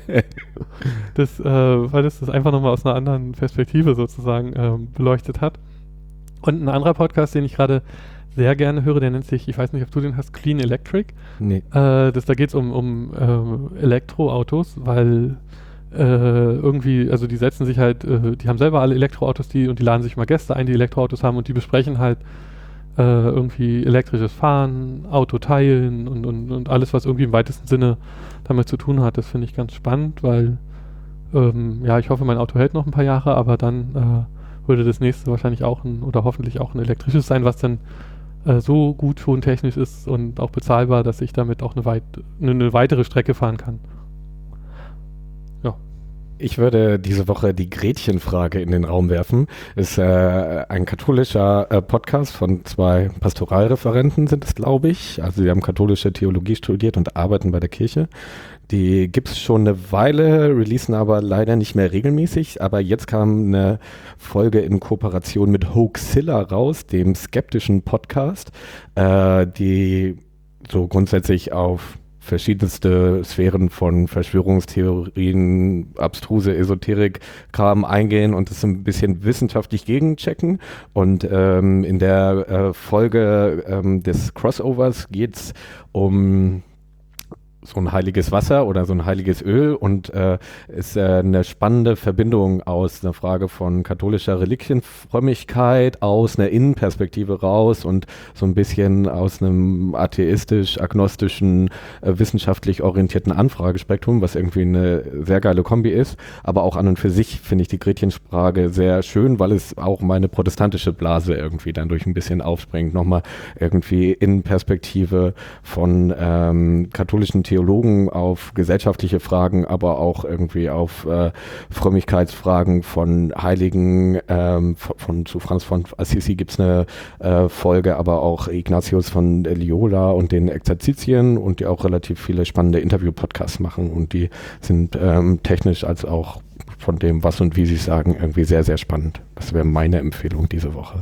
weil das einfach nochmal aus einer anderen Perspektive sozusagen beleuchtet hat. Und ein anderer Podcast, den ich gerade sehr gerne höre, der nennt sich, ich weiß nicht, ob du den hast, Clean Electric. Nee. Da geht es um Elektroautos, weil irgendwie, also die setzen sich halt, die haben selber alle Elektroautos, und die laden sich mal Gäste ein, die Elektroautos haben und die besprechen halt irgendwie elektrisches Fahren, Auto teilen und alles, was irgendwie im weitesten Sinne damit zu tun hat. Das finde ich ganz spannend, weil ich hoffe, mein Auto hält noch ein paar Jahre, aber dann würde das nächste wahrscheinlich oder hoffentlich auch ein elektrisches sein, was dann so gut schon technisch ist und auch bezahlbar, dass ich damit auch eine weitere Strecke fahren kann. Ja. Ich würde diese Woche die Gretchenfrage in den Raum werfen. Ist ein katholischer Podcast von 2 Pastoralreferenten sind es, glaube ich. Also sie haben katholische Theologie studiert und arbeiten bei der Kirche. Die gibt es schon eine Weile, releasen aber leider nicht mehr regelmäßig. Aber jetzt kam eine Folge in Kooperation mit Hoaxilla raus, dem skeptischen Podcast, die so grundsätzlich auf verschiedenste Sphären von Verschwörungstheorien, abstruse Esoterik-Kram eingehen und das ein bisschen wissenschaftlich gegenchecken. Und in der Folge des Crossovers geht es um so ein heiliges Wasser oder so ein heiliges Öl und ist eine spannende Verbindung aus einer Frage von katholischer Reliquienfrömmigkeit, aus einer Innenperspektive raus und so ein bisschen aus einem atheistisch-agnostischen, wissenschaftlich orientierten Anfragespektrum, was irgendwie eine sehr geile Kombi ist. Aber auch an und für sich finde ich die Gretchenfrage sehr schön, weil es auch meine protestantische Blase irgendwie dann durch ein bisschen aufspringt. Nochmal irgendwie Innenperspektive von katholischen Theologien auf gesellschaftliche Fragen, aber auch irgendwie auf Frömmigkeitsfragen von Heiligen, zu Franz von Assisi gibt es eine Folge, aber auch Ignatius von Loyola und den Exerzitien und die auch relativ viele spannende Interview-Podcasts machen und die sind technisch als auch von dem, was und wie sie sagen, irgendwie sehr, sehr spannend. Das wäre meine Empfehlung diese Woche.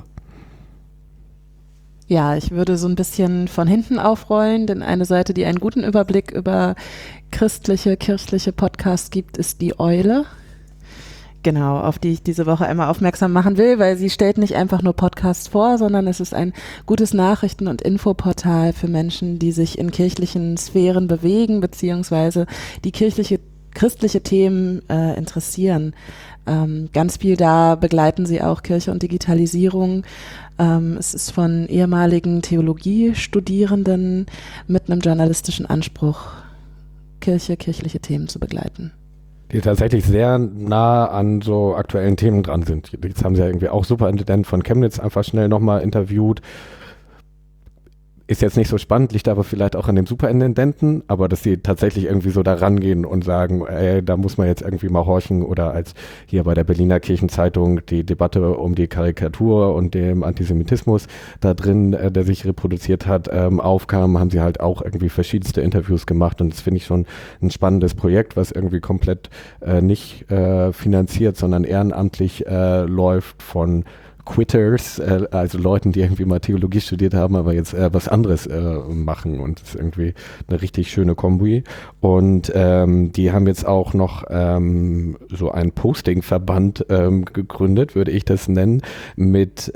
Ja, ich würde so ein bisschen von hinten aufrollen, denn eine Seite, die einen guten Überblick über kirchliche Podcasts gibt, ist die Eule. Genau, auf die ich diese Woche einmal aufmerksam machen will, weil sie stellt nicht einfach nur Podcasts vor, sondern es ist ein gutes Nachrichten- und Infoportal für Menschen, die sich in kirchlichen Sphären bewegen, beziehungsweise die christliche Themen interessieren. Ganz viel da begleiten sie auch Kirche und Digitalisierung. Es ist von ehemaligen Theologiestudierenden mit einem journalistischen Anspruch, kirchliche Themen zu begleiten. Die tatsächlich sehr nah an so aktuellen Themen dran sind. Jetzt haben sie ja irgendwie auch Superintendent von Chemnitz einfach schnell nochmal interviewt. Ist jetzt nicht so spannend, liegt aber vielleicht auch an dem Superintendenten, aber dass sie tatsächlich irgendwie so da rangehen und sagen, da muss man jetzt irgendwie mal horchen, oder als hier bei der Berliner Kirchenzeitung die Debatte um die Karikatur und dem Antisemitismus da drin, der sich reproduziert hat, aufkam, haben sie halt auch irgendwie verschiedenste Interviews gemacht und das finde ich schon ein spannendes Projekt, was irgendwie komplett nicht finanziert, sondern ehrenamtlich läuft von Quitters, also Leuten, die irgendwie mal Theologie studiert haben, aber jetzt was anderes machen, und das ist irgendwie eine richtig schöne Kombi. Und die haben jetzt auch noch so einen Posting-Verband gegründet, würde ich das nennen, mit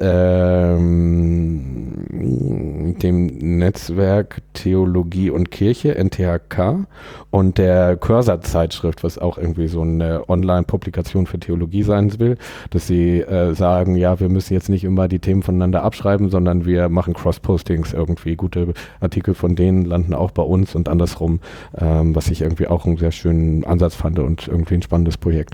dem Netzwerk Theologie und Kirche, NTHK, und der Cursor-Zeitschrift, was auch irgendwie so eine Online-Publikation für Theologie sein will, dass sie sagen, ja, wir müssen jetzt nicht immer die Themen voneinander abschreiben, sondern wir machen Cross-Postings irgendwie. Gute Artikel von denen landen auch bei uns und andersrum, was ich irgendwie auch einen sehr schönen Ansatz fand und irgendwie ein spannendes Projekt.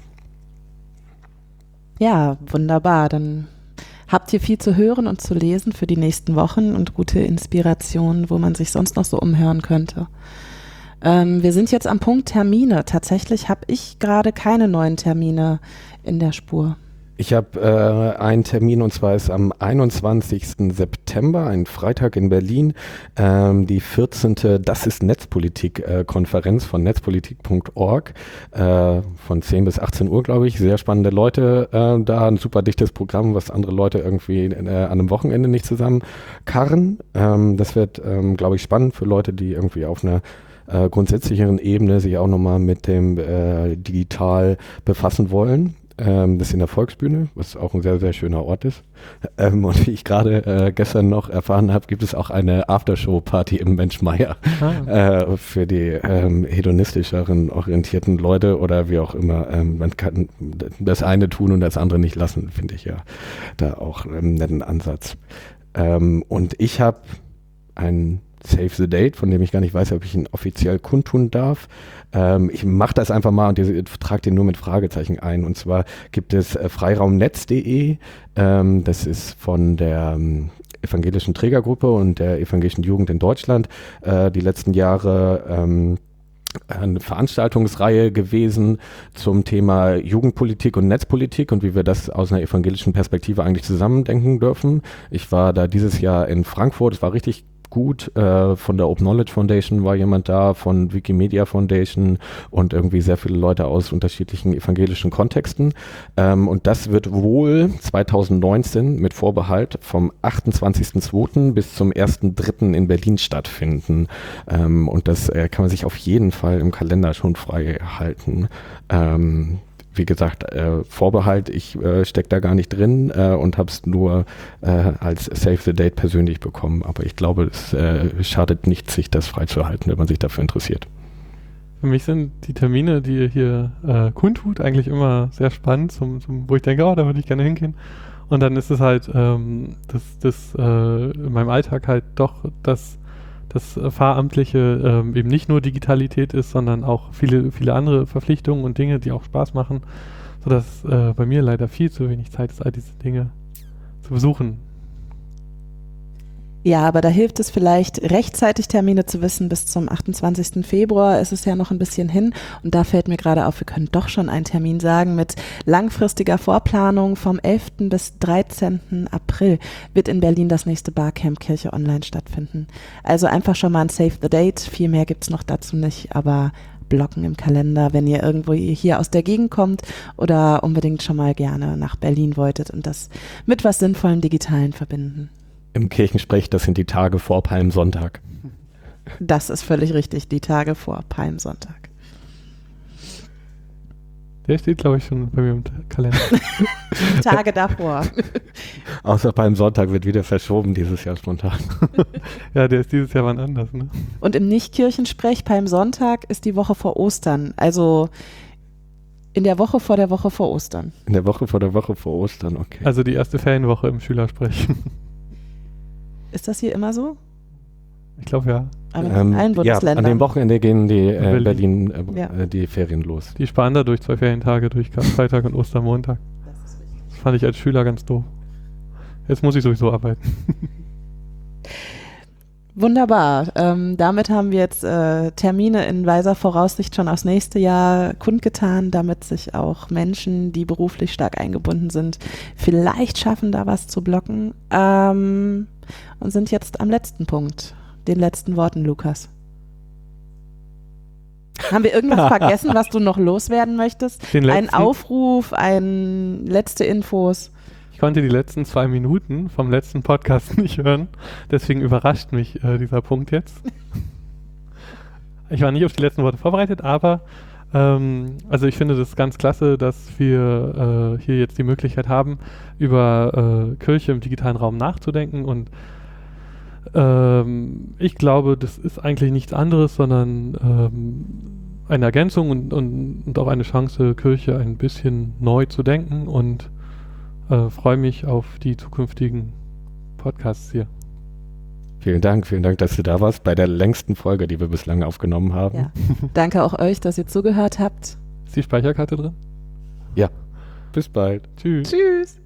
Ja, wunderbar. Dann habt ihr viel zu hören und zu lesen für die nächsten Wochen und gute Inspirationen, wo man sich sonst noch so umhören könnte. Wir sind jetzt am Punkt Termine. Tatsächlich habe ich gerade keine neuen Termine in der Spur. Ich habe einen Termin, und zwar ist am 21. September, ein Freitag in Berlin, die 14. Das ist Netzpolitik-Konferenz von netzpolitik.org von 10 bis 18 Uhr, glaube ich. Sehr spannende Leute da, ein super dichtes Programm, was andere Leute irgendwie an einem Wochenende nicht zusammenkarren. Das wird, glaube ich, spannend für Leute, die irgendwie auf einer grundsätzlicheren Ebene sich auch nochmal mit dem Digital befassen wollen. Das ist in der Volksbühne, was auch ein sehr, sehr schöner Ort ist. Und wie ich gerade gestern noch erfahren habe, gibt es auch eine Aftershow-Party im Menschmeier für die hedonistischeren orientierten Leute oder wie auch immer. Man kann das eine tun und das andere nicht lassen, finde ich ja da auch einen netten Ansatz. Und ich habe einen Save the Date, von dem ich gar nicht weiß, ob ich ihn offiziell kundtun darf. Ich mache das einfach mal und trage den nur mit Fragezeichen ein. Und zwar gibt es freiraumnetz.de. Das ist von der evangelischen Trägergruppe und der evangelischen Jugend in Deutschland die letzten Jahre eine Veranstaltungsreihe gewesen zum Thema Jugendpolitik und Netzpolitik und wie wir das aus einer evangelischen Perspektive eigentlich zusammendenken dürfen. Ich war da dieses Jahr in Frankfurt, es war richtig gut. Von der Open Knowledge Foundation war jemand da, von Wikimedia Foundation und irgendwie sehr viele Leute aus unterschiedlichen evangelischen Kontexten. Und das wird wohl 2019 mit Vorbehalt vom 28.02. bis zum 1.03. in Berlin stattfinden. Und das kann man sich auf jeden Fall im Kalender schon frei halten. Wie gesagt, Vorbehalt, ich stecke da gar nicht drin und habe es nur als Save the Date persönlich bekommen. Aber ich glaube, es schadet nicht, sich das freizuhalten, wenn man sich dafür interessiert. Für mich sind die Termine, die ihr hier kundtut, eigentlich immer sehr spannend, wo ich denke, oh, da würde ich gerne hingehen. Und dann ist es halt, dass in meinem Alltag halt doch das Pfarramtliche eben nicht nur Digitalität ist, sondern auch viele, viele andere Verpflichtungen und Dinge, die auch Spaß machen, sodass bei mir leider viel zu wenig Zeit ist, all diese Dinge zu besuchen. Ja, aber da hilft es vielleicht, rechtzeitig Termine zu wissen. Bis zum 28. Februar ist es ja noch ein bisschen hin. Und da fällt mir gerade auf, wir können doch schon einen Termin sagen. Mit langfristiger Vorplanung vom 11. bis 13. April wird in Berlin das nächste Barcamp Kirche Online stattfinden. Also einfach schon mal ein Save the Date. Viel mehr gibt's noch dazu nicht, aber blocken im Kalender, wenn ihr irgendwo hier aus der Gegend kommt oder unbedingt schon mal gerne nach Berlin wolltet und das mit was Sinnvollem Digitalen verbinden. Im Kirchensprech, das sind die Tage vor Palmsonntag. Das ist völlig richtig, die Tage vor Palmsonntag. Der steht, glaube ich, schon bei mir im Kalender. Tage davor. Außer Palmsonntag wird wieder verschoben dieses Jahr spontan. Ja, der ist dieses Jahr wann anders, ne? Und im Nicht-Kirchensprech, Palmsonntag ist die Woche vor Ostern. Also in der Woche vor Ostern. In der Woche vor Ostern, okay. Also die erste Ferienwoche im Schülersprech. Ist das hier immer so? Ich glaube, ja. Aber in allen Bundesländern. Ja, an dem Wochenende gehen die Berlin. die Ferien los. Die sparen da durch 2 Ferientage, durch Karfreitag und Ostermontag. Das fand ich als Schüler ganz doof. Jetzt muss ich sowieso arbeiten. Wunderbar. Damit haben wir jetzt Termine in weiser Voraussicht schon aufs nächste Jahr kundgetan, damit sich auch Menschen, die beruflich stark eingebunden sind, vielleicht schaffen, da was zu blocken. Und sind jetzt am letzten Punkt, den letzten Worten, Lukas. Haben wir irgendwas vergessen, was du noch loswerden möchtest? Ein Aufruf, letzte Infos? Ich konnte die letzten 2 Minuten vom letzten Podcast nicht hören. Deswegen überrascht mich dieser Punkt jetzt. Ich war nicht auf die letzten Worte vorbereitet, aber also ich finde das ganz klasse, dass wir hier jetzt die Möglichkeit haben, über Kirche im digitalen Raum nachzudenken. Und ich glaube, das ist eigentlich nichts anderes, sondern eine Ergänzung und auch eine Chance, Kirche ein bisschen neu zu denken, und freue mich auf die zukünftigen Podcasts hier. Vielen Dank, dass du da warst bei der längsten Folge, die wir bislang aufgenommen haben. Ja. Danke auch euch, dass ihr zugehört habt. Ist die Speicherkarte drin? Ja, bis bald. Tschüss. Tschüss.